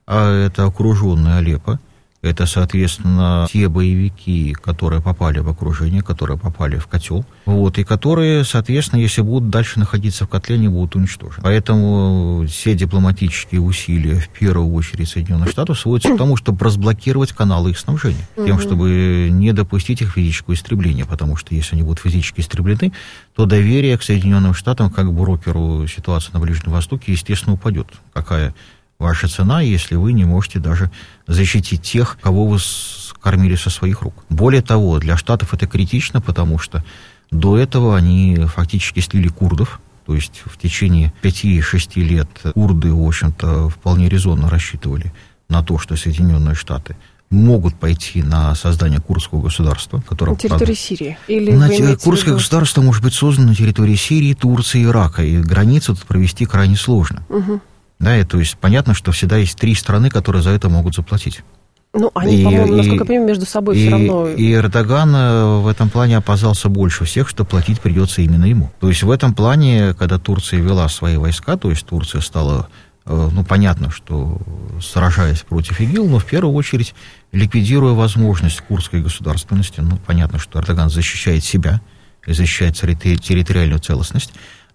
а это окруженная Алеппо, это, соответственно, те боевики, которые попали в окружение, которые попали в котел, вот, и которые, соответственно, если будут дальше находиться в котле, они будут уничтожены. Поэтому все дипломатические усилия, в первую очередь Соединенных Штатов, сводятся к тому, чтобы разблокировать каналы их снабжения, угу. тем, чтобы не допустить их физического истребления, потому что если они будут физически истреблены, то доверие к Соединенным Штатам, как брокеру ситуации на Ближнем Востоке, естественно, упадет. Какая ваша цена, если вы не можете даже защитить тех, кого вы кормили со своих рук. Более того, для Штатов это критично, потому что до этого они фактически слили курдов, то есть в течение пяти-шести лет курды, в общем-то, вполне резонно рассчитывали на то, что Соединенные Штаты могут пойти на создание курдского государства, которое... На территории правда, Сирии? Или на те, курдское государство может быть создано на территории Сирии, Турции, Ирака, и границу тут провести крайне сложно. Угу. Да, и, то есть понятно, что всегда есть три страны, которые за это могут заплатить. Ну, они, и, по-моему, насколько я понимаю, между собой и, все равно... И Эрдоган в этом плане опасался больше всех, что платить придется именно ему. То есть в этом плане, когда Турция вела свои войска, то есть Турция стала, ну, понятно, что сражаясь против ИГИЛ, но в первую очередь ликвидируя возможность курдской государственности, ну, понятно, что Эрдоган защищает себя, защищает территориальную целостность,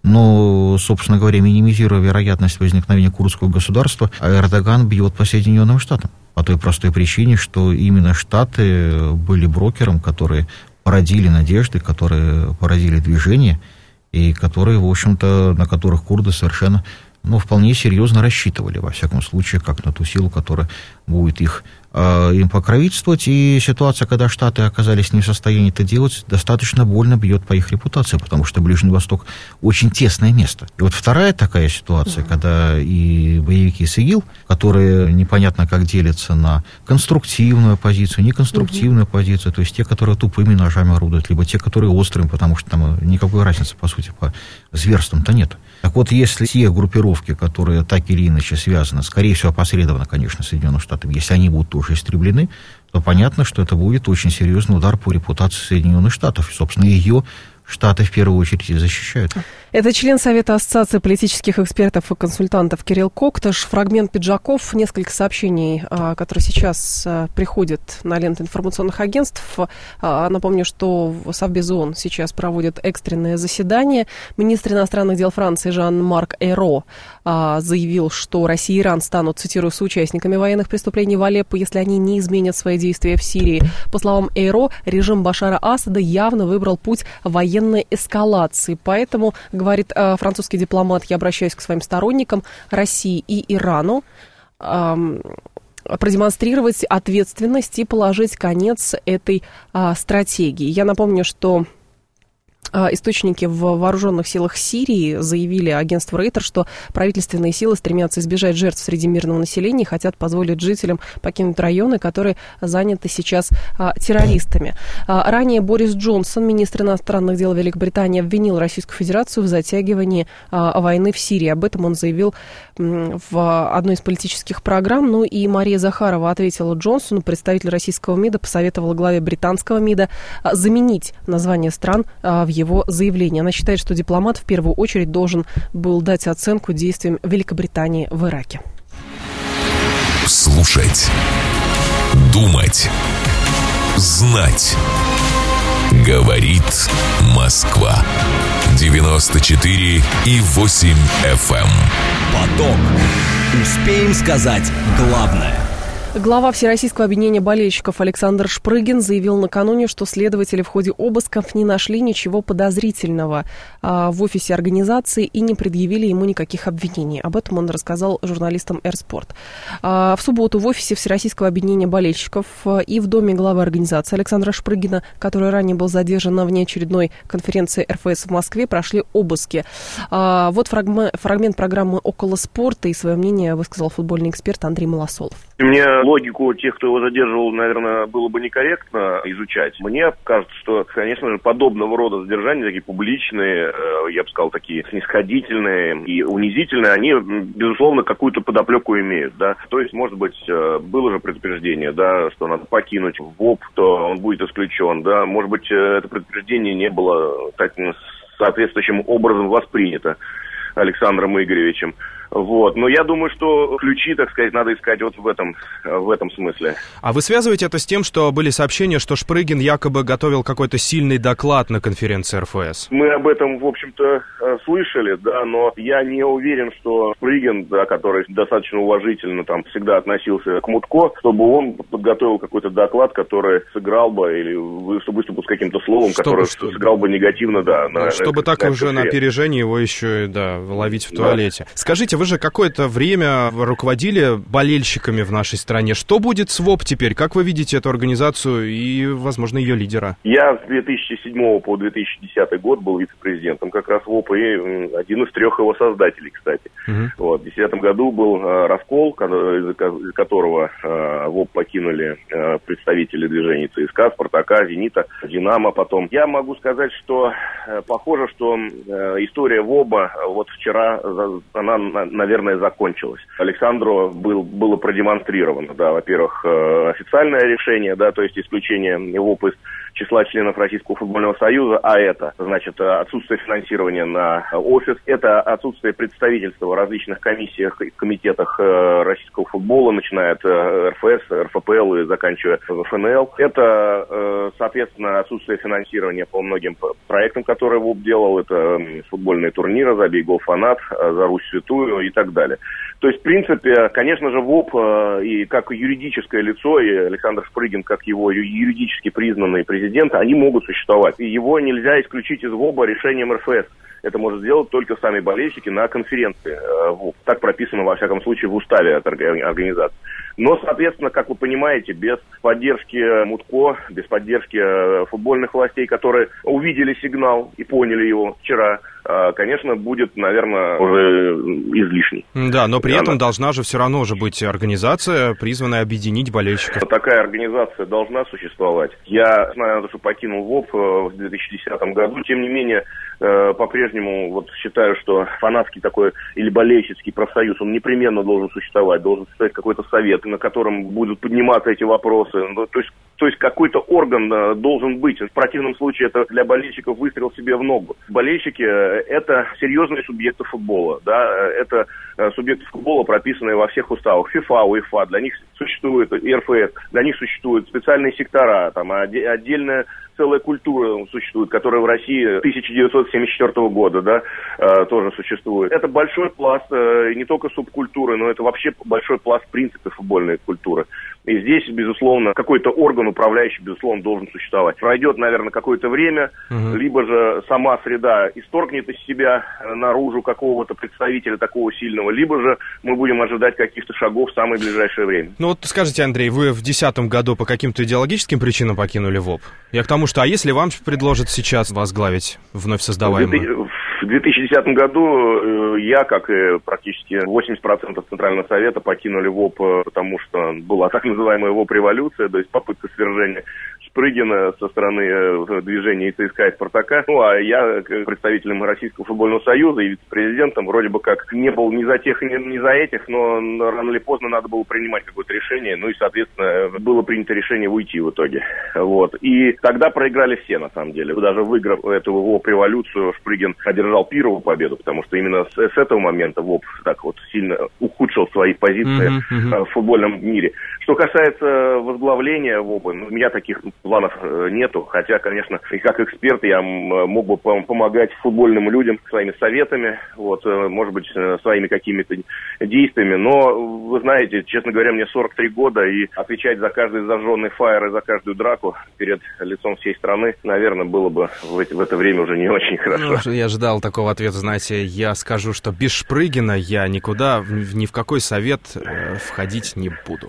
но, собственно говоря, минимизируя вероятность возникновения курдского государства, Эрдоган бьет по Соединенным Штатам. По той простой причине, что именно Штаты были брокером, которые породили надежды, которые породили движение, и которые, в общем-то, на которых курды совершенно, ну, вполне серьезно рассчитывали, во всяком случае, как на ту силу, которая будет их, э, им покровительствовать. И ситуация, когда Штаты оказались не в состоянии это делать, достаточно больно бьет по их репутации, потому что Ближний Восток очень тесное место. И вот вторая такая ситуация, mm-hmm. когда и боевики с ИГИЛ, которые непонятно как делятся на конструктивную оппозицию, неконструктивную mm-hmm. оппозицию, то есть те, которые тупыми ножами орудуют, либо те, которые острыми, потому что там никакой разницы, по сути, по зверствам-то нет. Так вот, если те группировки, которые так или иначе связаны, скорее всего, опосредованно, конечно, Соединенных Штатов, если они будут тоже истреблены, то понятно, что это будет очень серьезный удар по репутации Соединенных Штатов. И, собственно, ее Штаты в первую очередь и защищают. Это член Совета Ассоциации политических экспертов и консультантов Кирилл Коктыш. Фрагмент пиджаков, несколько сообщений, которые сейчас приходят на ленты информационных агентств. Напомню, что Совбез ООН сейчас проводит экстренное заседание. Министр иностранных дел Франции Жан-Марк Эйро заявил, что Россия и Иран станут, цитирую, соучастниками военных преступлений в Алеппо, если они не изменят свои действия в Сирии. По словам Эйро, режим Башара Асада явно выбрал путь военной эскалации. Поэтому, говорит э, французский дипломат, я обращаюсь к своим сторонникам России и Ирану, э, продемонстрировать ответственность и положить конец этой э, стратегии. Я напомню, что источники в вооруженных силах Сирии заявили агентству Рейтер, что правительственные силы стремятся избежать жертв среди мирного населения и хотят позволить жителям покинуть районы, которые заняты сейчас а, террористами. А, ранее Борис Джонсон, министр иностранных дел Великобритании, обвинил Российскую Федерацию в затягивании а, войны в Сирии. Об этом он заявил м, в одной из политических программ. Ну и Мария Захарова ответила Джонсону. Представитель российского МИДа посоветовала главе британского МИДа а, заменить название стран а, в его заявление. Она считает, что дипломат в первую очередь должен был дать оценку действиям Великобритании в Ираке. Слушать, думать, знать. Говорит Москва. девяносто четыре и восемь эф эм. Поток. Успеем сказать главное. Глава Всероссийского объединения болельщиков Александр Шпрыгин заявил накануне, что следователи в ходе обысков не нашли ничего подозрительного а, в офисе организации и не предъявили ему никаких обвинений. Об этом он рассказал журналистам «Эрспорт». А, в субботу в офисе Всероссийского объединения болельщиков и в доме главы организации Александра Шпрыгина, который ранее был задержан на внеочередной конференции эр эф эс в Москве, прошли обыски. А, вот фрагмент, фрагмент программы «Около спорта», и свое мнение высказал футбольный эксперт Андрей Малосолов. Мне логику тех, кто его задерживал, наверное, было бы некорректно изучать. Мне кажется, что, конечно же, подобного рода задержания, такие публичные, я бы сказал, такие снисходительные и унизительные, они, безусловно, какую-то подоплеку имеют, да. То есть, может быть, было же предупреждение, да, что надо покинуть ВОП, то он будет исключен, да. Может быть, это предупреждение не было так, соответствующим образом воспринято Александром Игоревичем. Вот. Но я думаю, что ключи, так сказать, надо искать вот в этом, в этом смысле. А вы связываете это с тем, что были сообщения, что Шпрыгин якобы готовил какой-то сильный доклад на конференции эр эф эс? Мы об этом, в общем-то, слышали, да, но я не уверен, что Шпрыгин, да, который достаточно уважительно там всегда относился к Мутко, чтобы он подготовил какой-то доклад, который сыграл бы, или выступил с каким-то словом, чтобы, который что... сыграл бы негативно, да. На, чтобы на, так на уже на опережение его еще, да, ловить в туалете. Да. Скажите, вы же какое-то время руководили болельщиками в нашей стране. Что будет с ВОП теперь? Как вы видите эту организацию и, возможно, ее лидера? Я с две тысячи седьмого по две тысячи десятый год был вице-президентом как раз ВОП и один из трех его создателей, кстати. Uh-huh. Вот. В две тысячи десятом году был э, раскол, из которого э, ВОП покинули э, представители движений ЦСКА, Спартака, Зенита, Динамо потом. Я могу сказать, что э, похоже, что э, история ВОБа вот вчера, она, наверное, закончилась. Александру был, было продемонстрировано, да, во-первых, официальное решение, да, то есть исключение ВОП из числа членов Российского футбольного союза, а это, значит, отсутствие финансирования на офис, это отсутствие представительства в различных комиссиях и комитетах российского футбола, начиная от эр эф эс, эр эф пэ эл и заканчивая эф эн эл. Это, соответственно, отсутствие финансирования по многим проектам, которые ВОП делал, это футбольные турниры, «Забей гол, фанат», «За Русь святую» и так далее. То есть, в принципе, конечно же, ВОП и как юридическое лицо, и Александр Шпрыгин как его юридически признанный президент, они могут существовать. И его нельзя исключить из ВОБа решением эр эф эс. Это может сделать только сами болельщики на конференции ВОП. Так прописано, во всяком случае, в уставе от организации. Но, соответственно, как вы понимаете, без поддержки Мутко, без поддержки футбольных властей, которые увидели сигнал и поняли его вчера, конечно, будет, наверное, уже излишний. Да, но при Она... этом должна же все равно уже быть организация, призванная объединить болельщиков. Такая организация должна существовать. Я знаю, что покинул ВОП в две тысячи десятом году, тем не менее, по-прежнему вот считаю, что фанатский такой или болельщицкий профсоюз, он непременно должен существовать, должен существовать какой-то совет, на котором будут подниматься эти вопросы. Ну, то есть, то есть какой-то орган uh, должен быть. В противном случае это для болельщиков выстрел себе в ногу. Болельщики uh, – это серьезные субъекты футбола. Да? Это uh, субъекты футбола, прописанные во всех уставах. ФИФА, УЕФА, для них существует и эр эф эс, для них существуют специальные сектора, там, отдельная целая культура существует, которая в России тысяча девятьсот семьдесят четвёртого года, да, э, тоже существует. Это большой пласт э, не только субкультуры, но это вообще большой пласт принципов футбольной культуры. И здесь, безусловно, какой-то орган управляющий, безусловно, должен существовать. Пройдет, наверное, какое-то время, угу. либо же сама среда исторгнет из себя наружу какого-то представителя такого сильного, либо же мы будем ожидать каких-то шагов в самое ближайшее время. Ну вот скажите, Андрей, вы в две тысячи десятом году по каким-то идеологическим причинам покинули ВОП? Я к тому, что, а если вам предложат сейчас возглавить вновь создаваемую? В две тысячи десятом году я, как и практически восемьдесят процентов Центрального совета, покинули ВОП, потому что была так называемая ВОП-революция, то есть попытка свержения Шпрыгина со стороны движения ЦСКА и Спартака. Ну, а я, представителем Российского футбольного союза и вице-президентом, вроде бы как не был ни за тех, ни, ни за этих, но рано или поздно надо было принимать какое-то решение, ну и, соответственно, было принято решение уйти в итоге. Вот. И тогда проиграли все, на самом деле. Даже выиграв эту ВОП-революцию, Шпрыгин одержал первую победу, потому что именно с, с этого момента ВОП так вот сильно ухудшил свои позиции uh-huh, uh-huh. в футбольном мире. Что касается возглавления ВОПа, ну, у меня таких планов нету, хотя, конечно, и как эксперт я мог бы помогать футбольным людям своими советами, вот, может быть, своими какими-то действиями, но, вы знаете, честно говоря, мне сорок три года, и отвечать за каждый зажженный фаер и за каждую драку перед лицом всей страны, наверное, было бы в, эти, в это время уже не очень хорошо. Ну, я ждал такого ответа, знаете, я скажу, что без Шпрыгина я никуда, ни в какой совет э, входить не буду.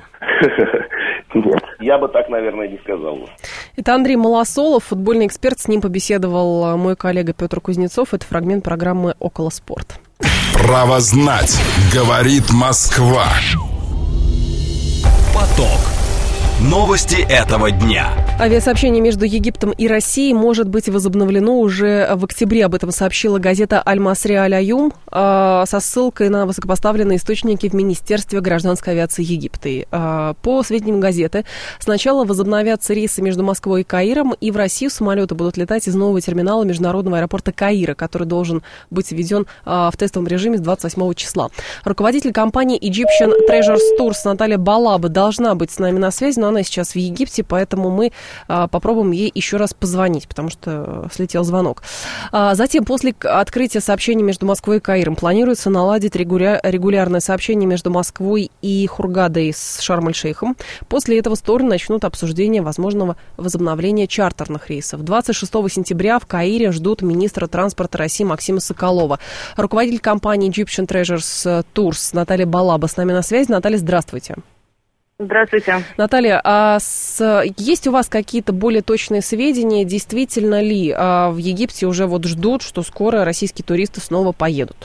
Нет, я бы так, наверное, не сказал. Это Андрей Малосолов, футбольный эксперт. С ним побеседовал мой коллега Петр Кузнецов. Это фрагмент программы «Около спорт». Право знать, говорит Москва. Поток. Новости этого дня. Авиасообщение между Египтом и Россией может быть возобновлено уже в октябре. Об этом сообщила газета «Аль-Масри Аль-Аюм» со ссылкой на высокопоставленные источники в Министерстве гражданской авиации Египта. По сведениям газеты, сначала возобновятся рейсы между Москвой и Каиром, и в Россию самолеты будут летать из нового терминала международного аэропорта Каира, который должен быть введен в тестовом режиме с двадцать восьмого числа. Руководитель компании Egyptian Treasures Tours Наталья Балаба должна быть с нами на связи, но она сейчас в Египте, поэтому мы а, попробуем ей еще раз позвонить, потому что слетел звонок. А, затем, после открытия сообщений между Москвой и Каиром, планируется наладить регуля- регулярное сообщение между Москвой и Хургадой с Шарм-эль-Шейхом. После этого стороны начнут обсуждение возможного возобновления чартерных рейсов. двадцать шестого сентября в Каире ждут министра транспорта России Максима Соколова. Руководитель компании Egyptian Treasures Tours Наталья Балаба с нами на связи. Наталья, здравствуйте. Здравствуйте. Наталья, а с, есть у вас какие-то более точные сведения, действительно ли а, в Египте уже вот ждут, что скоро российские туристы снова поедут?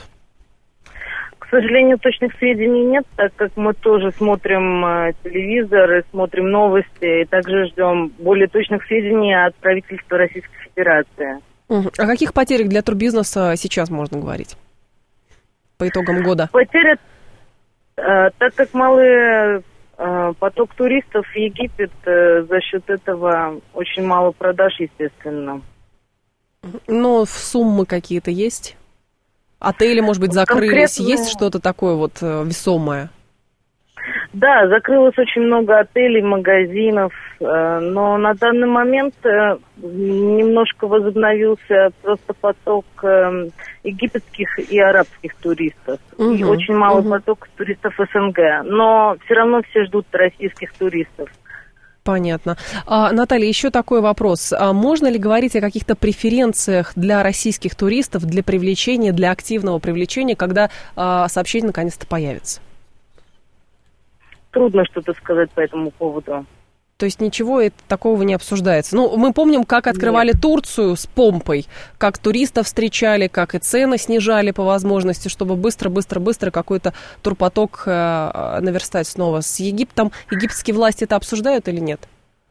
К сожалению, точных сведений нет, так как мы тоже смотрим э, телевизор и смотрим новости, и также ждем более точных сведений от правительства Российской Федерации. Угу. О каких потерях для турбизнеса сейчас можно говорить по итогам года? Потери, э, так как малые... Поток туристов в Египет, за счет этого очень мало продаж, естественно. Но суммы какие-то есть? Отели, может быть, закрылись? Конкретно... Есть что-то такое вот весомое? Да, закрылось очень много отелей, магазинов, но на данный момент немножко возобновился просто поток египетских и арабских туристов. Угу, и очень мало угу. поток туристов СНГ, но все равно все ждут российских туристов. Понятно. А, Наталья, еще такой вопрос. А можно ли говорить о каких-то преференциях для российских туристов, для привлечения, для активного привлечения, когда а, сообщение наконец-то появится? Трудно что-то сказать по этому поводу. То есть ничего это, такого не обсуждается. Ну, мы помним, как открывали Нет. Турцию с помпой, как туристов встречали, как и цены снижали по возможности, чтобы быстро-быстро-быстро какой-то турпоток э, наверстать снова. С Египтом египетские власти это обсуждают или нет?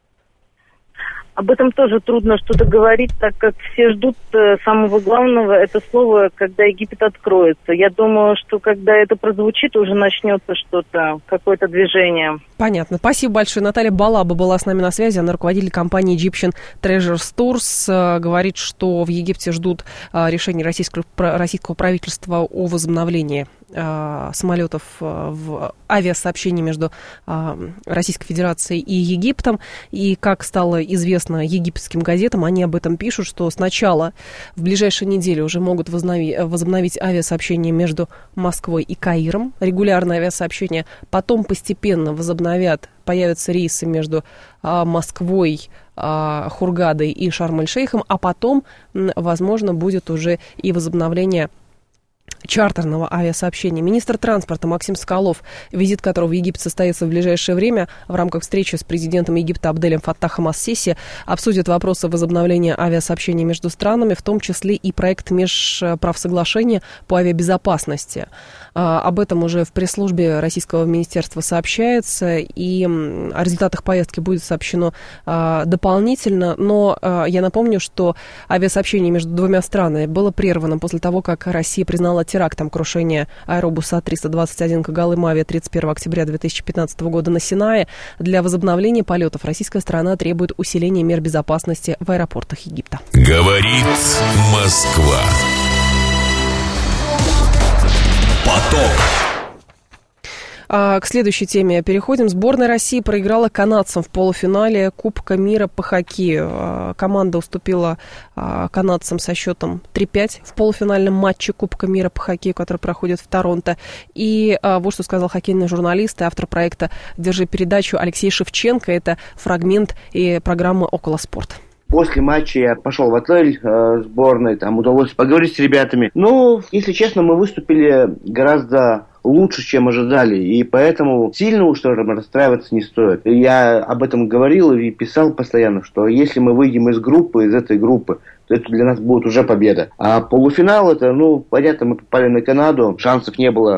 Об этом тоже трудно что-то говорить, так как все ждут э, самого главного, это слово, когда Египет откроется. Я думаю, что когда это прозвучит, уже начнется что-то, какое-то движение. Понятно. Спасибо большое. Наталья Балаба была с нами на связи. Она руководитель компании Egyptian Treasures Tours. Э, говорит, что в Египте ждут э, решения российского, российского правительства о возобновлении э, самолетов э, в авиасообщении между э, Российской Федерацией и Египтом. И, как стало известно египетским газетам, они об этом пишут, что сначала в ближайшие недели уже могут возобновить, возобновить авиасообщение между Москвой и Каиром, регулярное авиасообщение, потом постепенно возобновят, появятся рейсы между а, Москвой, а, Хургадой и Шарм-эль-Шейхом, а потом, возможно, будет уже и возобновление чартерного авиасообщения. Министр транспорта Максим Соколов, визит которого в Египет состоится в ближайшее время, в рамках встречи с президентом Египта Абделем Фаттахом ас-Сиси, обсудит вопросы возобновления авиасообщения между странами, в том числе и проект межправсоглашения по авиабезопасности. Об этом уже в пресс-службе Российского министерства сообщается, и о результатах поездки будет сообщено дополнительно, но я напомню, что авиасообщение между двумя странами было прервано после того, как Россия признала терактом крушение аэробуса триста двадцать один Когалым Авиа тридцать первого октября две тысячи пятнадцатого года на Синае. Для возобновления полетов российская сторона требует усиления мер безопасности в аэропортах Египта. Говорит Москва. Поток. К следующей теме переходим. Сборная России проиграла канадцам в полуфинале Кубка мира по хоккею. Команда уступила канадцам со счетом три пять в полуфинальном матче Кубка мира по хоккею, который проходит в Торонто. И вот что сказал хоккейный журналист и автор проекта «Держи передачу» Алексей Шевченко. Это фрагмент и программы «Около спорта». После матча я пошел в отель э, сборной, там удалось поговорить с ребятами. Ну, если честно, мы выступили гораздо лучше, чем ожидали, и поэтому сильно уж тоже расстраиваться не стоит. Я об этом говорил и писал постоянно, что если мы выйдем из группы, из этой группы, то это для нас будет уже победа. А полуфинал это, ну, понятно, мы попали на Канаду, шансов не было в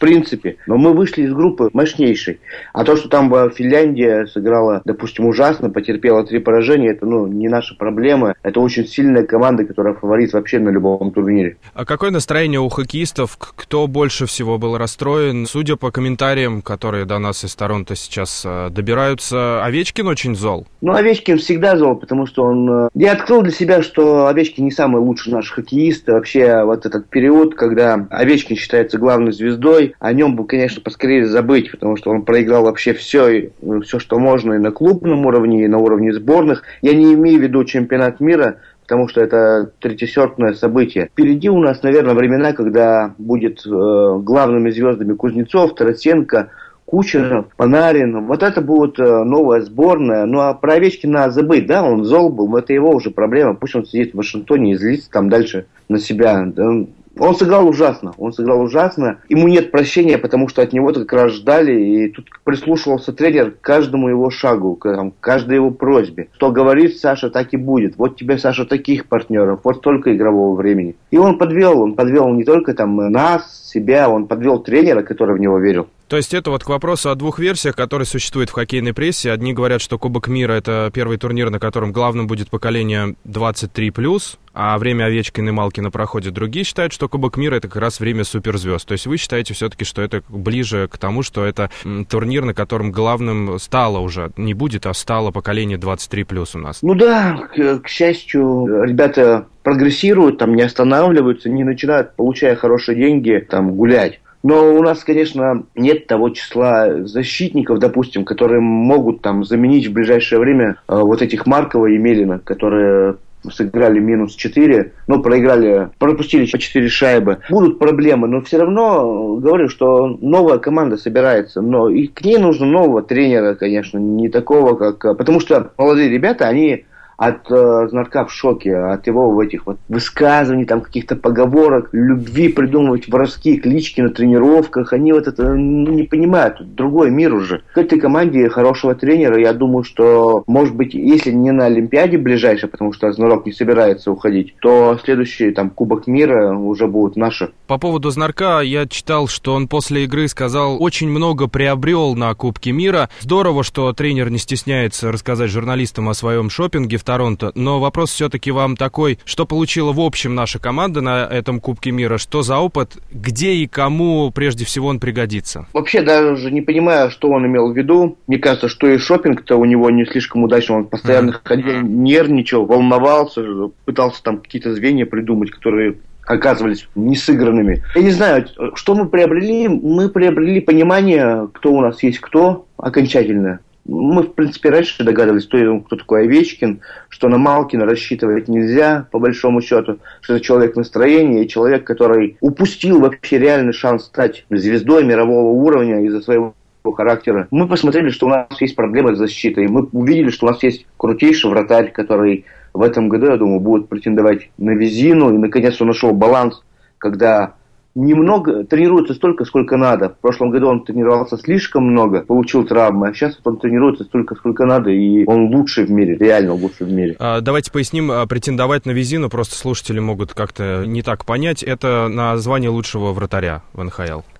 принципе. Но мы вышли из группы мощнейшей. А то, что там Финляндия сыграла, допустим, ужасно, потерпела три поражения, это, ну, не наша проблема. Это очень сильная команда, которая фаворит вообще на любом турнире. А какое настроение у хоккеистов? Кто больше всего был расстроен? Судя по комментариям, которые до нас из Торонто сейчас добираются, Овечкин очень зол. Ну, Овечкин всегда зол, потому что он... Я открыл для себя, что Овечкин не самый лучший наш хоккеист. Вообще, вот этот период, когда Овечкин считается главной звездой, о нем бы, конечно, поскорее забыть, потому что он проиграл вообще все, все, что можно и на клубном уровне, и на уровне сборных. Я не имею в виду чемпионат мира, потому что это третьесортное событие. Впереди у нас, наверное, времена, когда будет э, главными звездами Кузнецов, Тарасенко, Кучеров, Панарин. Вот это будет э, новая сборная. Ну, а про Овечкина надо забыть, да, он зол был, но это его уже проблема. Пусть он сидит в Вашингтоне и злится там дальше на себя. Он сыграл ужасно, он сыграл ужасно. Ему нет прощения, потому что от него как раз ждали. И тут прислушивался тренер к каждому его шагу, к каждой его просьбе. Что говорит Саша, так и будет. Вот тебе, Саша, таких партнеров, вот столько игрового времени. И он подвел, он подвел не только там нас, себя, он подвел тренера, который в него верил. То есть это вот к вопросу о двух версиях, которые существуют в хоккейной прессе. Одни говорят, что Кубок мира — это первый турнир, на котором главным будет поколение двадцать три плюс, а время Овечкина и Малкина проходит. Другие считают, что Кубок мира — это как раз время суперзвезд. То есть вы считаете все-таки, что это ближе к тому, что это м, турнир, на котором главным стало уже, не будет, а стало поколение двадцать три плюс у нас? Ну да, к, к счастью, ребята прогрессируют, там не останавливаются, не начинают, получая хорошие деньги, там гулять. Но у нас, конечно, нет того числа защитников, допустим, которые могут там заменить в ближайшее время э, вот этих Маркова и Мелина, которые сыграли минус четыре, но проиграли, пропустили по четыре шайбы. Будут проблемы, но все равно говорю, что новая команда собирается, но и к ней нужно нового тренера, конечно, не такого, как... Потому что молодые ребята, они... от э, Знарка в шоке, от его в этих вот высказываний, там каких-то поговорок, любви придумывать воровские клички на тренировках. Они вот это не понимают. Другой мир уже. К этой команде хорошего тренера, я думаю, что, может быть, если не на Олимпиаде ближайшей, потому что Знарок не собирается уходить, то следующий там Кубок мира уже будут наши. По поводу Знарка я читал, что он после игры сказал, очень много приобрел на Кубке мира. Здорово, что тренер не стесняется рассказать журналистам о своем шопинге в Торонто, но вопрос все-таки вам такой, что получила в общем наша команда на этом Кубке мира, что за опыт, где и кому прежде всего он пригодится? Вообще даже не понимаю, что он имел в виду. Мне кажется, что и шопинг-то у него не слишком удачный, он постоянно mm-hmm. ходил, нервничал, волновался, пытался там какие-то звенья придумать, которые оказывались несыгранными. Я не знаю, что мы приобрели. Мы приобрели понимание, кто у нас есть кто, окончательное. Мы, в принципе, раньше догадывались, кто, кто такой Овечкин, что на Малкина рассчитывать нельзя, по большому счету, что это человек настроения и человек, который упустил вообще реальный шанс стать звездой мирового уровня из-за своего характера. Мы посмотрели, что у нас есть проблемы с защитой. Мы увидели, что у нас есть крутейший вратарь, который в этом году, я думаю, будет претендовать на Визину. И, наконец, он нашел баланс, когда немного тренируется столько, сколько надо. В прошлом году он тренировался слишком много, получил травмы, а сейчас он тренируется столько, сколько надо, и он лучший в мире, реально лучший в мире. А, давайте поясним, претендовать на Визину, просто слушатели могут как-то не так понять, это на звание лучшего вратаря в эн ха эл.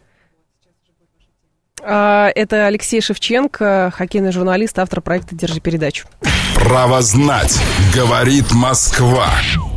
Это Алексей Шевченко, хоккейный журналист, автор проекта «Держи передачу». Право знать, говорит Москва.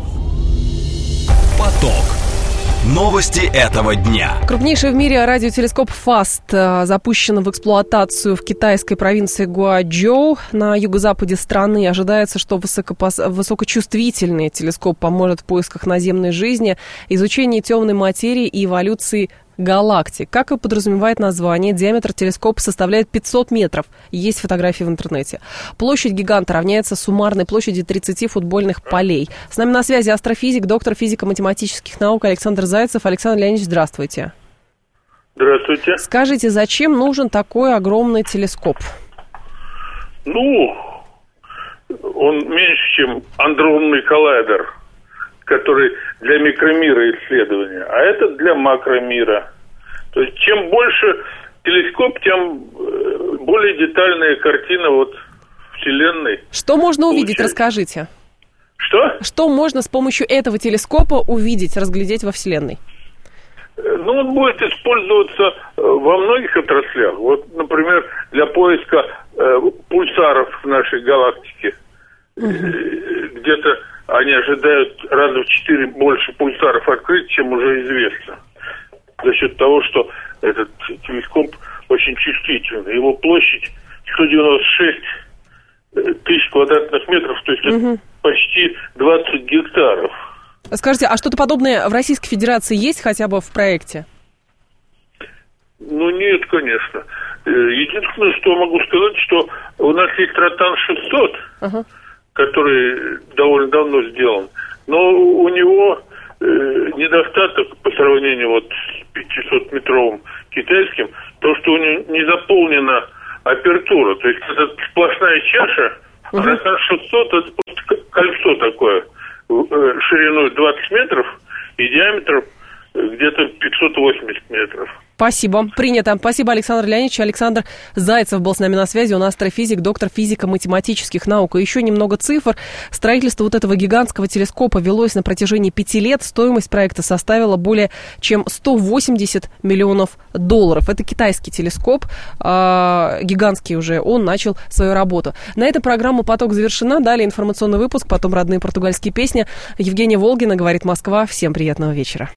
Поток. Новости этого дня. Крупнейший в мире радиотелескоп ФАСТ запущен в эксплуатацию в китайской провинции Гуачжоу на юго-западе страны. Ожидается, что высокопос... высокочувствительный телескоп поможет в поисках наземной жизни, изучении темной материи и эволюции галактик. Как и подразумевает название, диаметр телескопа составляет пятьсот метров. Есть фотографии в интернете. Площадь гиганта равняется суммарной площади тридцати футбольных полей. С нами на связи астрофизик, доктор физико-математических наук Александр Зайцев. Александр Леонидович, здравствуйте. Здравствуйте. Скажите, зачем нужен такой огромный телескоп? Ну, он меньше, чем андронный коллайдер, который для микромира исследования, а это для макромира. То есть чем больше телескоп, тем более детальная картина вот Вселенной. Что можно увидеть, получается. Расскажите. Что? Что можно с помощью этого телескопа увидеть, разглядеть во Вселенной? Ну, он будет использоваться во многих отраслях. Вот, например, для поиска э, пульсаров в нашей галактике. Uh-huh. Где-то они ожидают раза в четыре больше пульсаров открыть, чем уже известно. За счет того, что этот телескоп очень чувствительный. Его площадь сто девяносто шесть тысяч квадратных метров, то есть uh-huh. это почти двадцать гектаров. Скажите, а что-то подобное в Российской Федерации есть хотя бы в проекте? Ну, нет, конечно. Единственное, что могу сказать, что у нас есть Ротан шестьсот, uh-huh. который довольно давно сделан, но у него э, недостаток по сравнению вот с пятисотметровым китайским, то, что у него не заполнена апертура, то есть это сплошная чаша, uh-huh. а Ротан шестьсот это просто кольцо такое, шириной двадцать метров и диаметром где-то пятьсот восемьдесят метров. Спасибо. Принято. Спасибо, Александр Леонидович. Александр Зайцев был с нами на связи. Он астрофизик, доктор физико-математических наук. И еще немного цифр. Строительство вот этого гигантского телескопа велось на протяжении пяти лет. Стоимость проекта составила более чем сто восемьдесят миллионов долларов. Это китайский телескоп, э, гигантский уже. Он начал свою работу. На этом программа «Поток» завершена. Далее информационный выпуск, потом родные португальские песни. Евгения Волгина, говорит Москва. Всем приятного вечера.